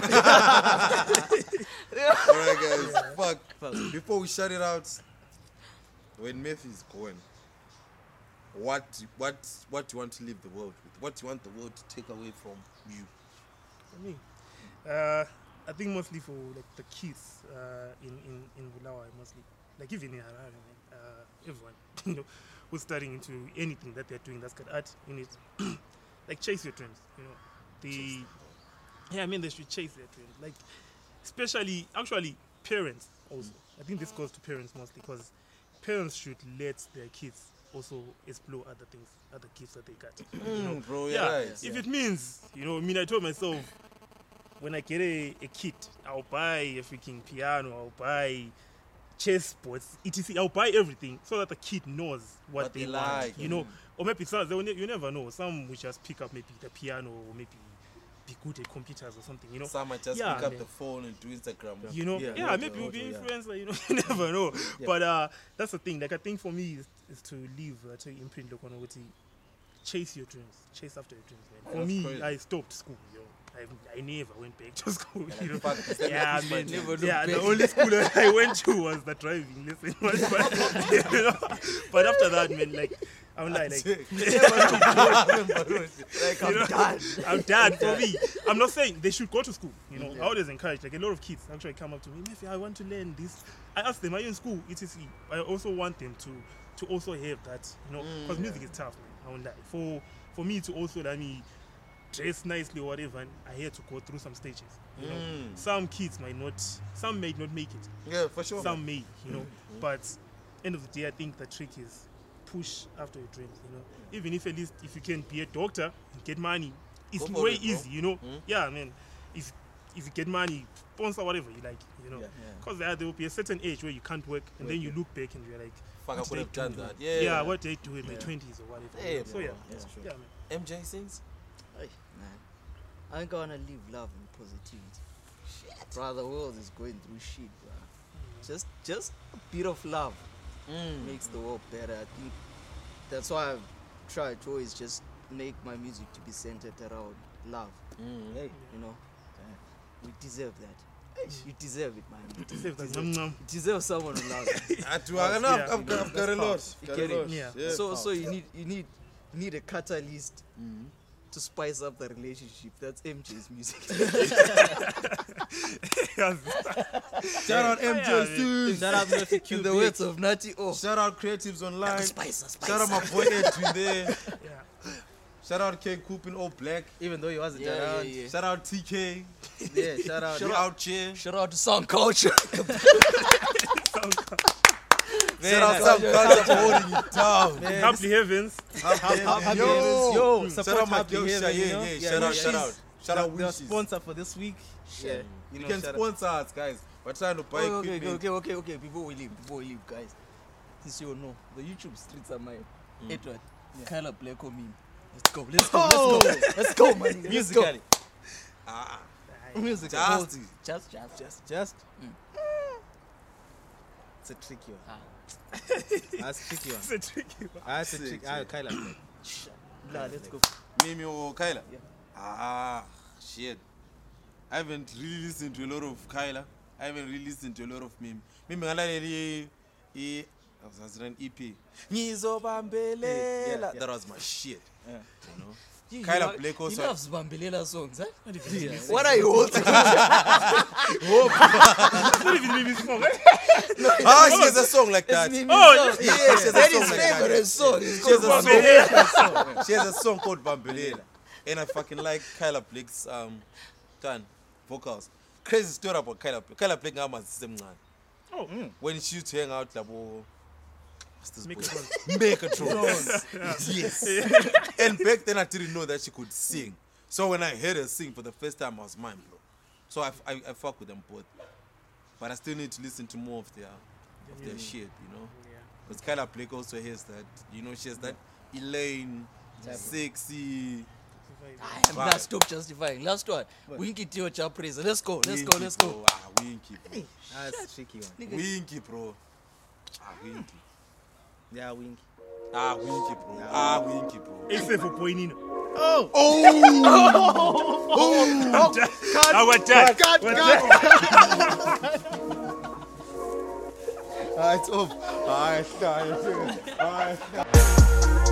Alright, guys. Fuck. Before we shut it out, when Murphy is going, what what what do you want to leave the world with? What do you want the world to take away from you? For me, uh, I think mostly for like the kids uh, in in in Bulawayo, mostly like even in Harare, man, uh, everyone you know who's starting into anything that they're doing that's got art in it, like chase your dreams. You know, the yeah, I mean they should chase their dreams. Like especially actually parents also. I think this goes to parents mostly because parents should let their kids also explore other things, other gifts that they got. You know? Mm, bro, yeah, right. if it means, you know, I mean, I told myself, when I get a, a kit, I'll buy a freaking piano, I'll buy chessboards, et cetera. I'll buy everything so that the kid knows what, What they, they want, like, you know. Or maybe some, they will ne- you never know. Some will just pick up maybe the piano or maybe be good at computers or something, you know. Some might just Yeah, pick up man. the phone and do Instagram. You know, Yeah, yeah, auto, maybe you'll be auto, yeah. influencer, you know, you never know. Yeah. But uh, that's the thing. Like, I think for me is, is to leave, uh, to imprint look on what chase your dreams, chase after your dreams, man. For That's me, crazy. I stopped school, yo. I, I never went back to school. Like, You know? fuck this, let me Yeah, push my man. dreams. Never look Yeah, the back. only school I went to was the driving lesson. But, you know? But after that, man, like, I'm like, like, Like, I'm done. I'm done. For me, I'm not saying they should go to school. You know, I always encourage. Like a lot of kids actually come up to me, Murphy, I want to learn this. I ask them, are you in school? et cetera. I also want them to to also have that. You know, because music is tough, man. I won't lie. For for me to also let me dress nicely or whatever, and I had to go through some stages. You know, Mm. some kids might not, some may not make it. Yeah, for sure. Some may, you know. But end of the day, I think the trick is push after your dreams. You know, even if at least if you can be a doctor and get money, it's Go for way it, bro. easy. You know, Mm. yeah, man. If if you get money, sponsor whatever you like. You know, Yeah. because there, there will be a certain age where you can't work, and then you look back and you're like, Fuck, I what could have did I done do? that. Yeah. yeah, what did I do in my Yeah. twenties or whatever. Yeah, so yeah, bro, yeah, that's true. yeah, man. M J sings. Hey, man. I ain't gonna live love and positivity. Shit. Bro, the world is going through shit, bro. Just just a bit of love Mm. makes the world better. I think that's why I've tried to always just make my music to be centered around love. Mm. Hey, You know, we deserve that. You deserve it, man. You Deserve that. deserve, Nom, nom. you deserve someone who loves you. I do. I know. I've, Yeah. I've, got- I've got a lot. You Got get a it? lot. Yeah. So so you need you need you need a catalyst Mm. to spice up the relationship. That's M J's music. Shout out M J Yeah, sings. shout out Murphy In Q. the words of Natty O. Shout out Creatives Online. Spice, spice. Shout out my boy Edwin there. Yeah. Shout out Ken Coop in all black. Even though he wasn't Yeah, yeah, around. yeah. Shout out T K. Yeah, shout out. Shout out Chair. Shout out to Sound Culture. Shout out some culture for holding it down. Man, Happy heavens. Happy Yo. Heavens. Yo, Shout support out my Happy girl, Heaven, Sha- you yeah, know? yeah. Yeah, Shout out, yeah. shout out. Shout out The Wishes. sponsor for this week. Yeah. Yeah. You, You know, can shout out- sponsor us, guys. We're trying to buy Okay, okay, equipment. okay, okay, okay. Before we leave, before we leave, guys. Since you all know, the YouTube streets are mine. Edward, Kyla Blacko meme. Let's go, let's go, Oh! let's go. Let's go, man. Let's go. Musically. Ah, Music. just Just, just, Just, just. Mm. It's a tricky one. Ah. That's a tricky one. It's a tricky one. That's a Sick, tricky. sick. Ah, Kyla. Black. Nah, let's go. Mimi or Kyla. Yeah. Ah, shit. I haven't really listened to a lot of Kyla. I haven't really listened to a lot of Mimi. Mimi ngalalela i was an E P. Ngizobambelela. Yeah, yeah. That was my shit. Yeah. You know. He, Kyla he, Blake he also- loves Bambelela songs, huh? Not even yeah. What are you holding? Not even Mimi's song. Ah, she has a song like that. It's Mimi's Oh, song. yeah, Yeah, she has a that's song his like that. favorite song. It's She has called a Bambelela. song. She has a song called Bambelela. And I fucking like Kyla Blake's um done vocals. Crazy story about Kyla Blake. Kyla Blake ngama sisemncane. Oh, When she used to hang out labo what's this boy? Megatron. Megatron. Yes. And back then I didn't know that she could sing. So when I heard her sing for the first time I was mind blown. So I, I, I fuck with them both. But I still need to listen to more of their of their shit, you know? Yeah. Because Kyla Blake also has that, you know, she has that Elaine, sexy. I am not stop justifying. Last one. Winky Tio Chapreza. Let's go, let's go, Winky, let's go. bro. Ah, winky, bro. That's a tricky one. Nigga, Winky, bro. Ah, winky. Yeah, Winky. Ah, winky, bro. Ah, winky, bro. Except for Poinino. Oh! I'm done. Our dad. God, We're God. done. Ah, it's off. Ah, it's done. Ah, it's done.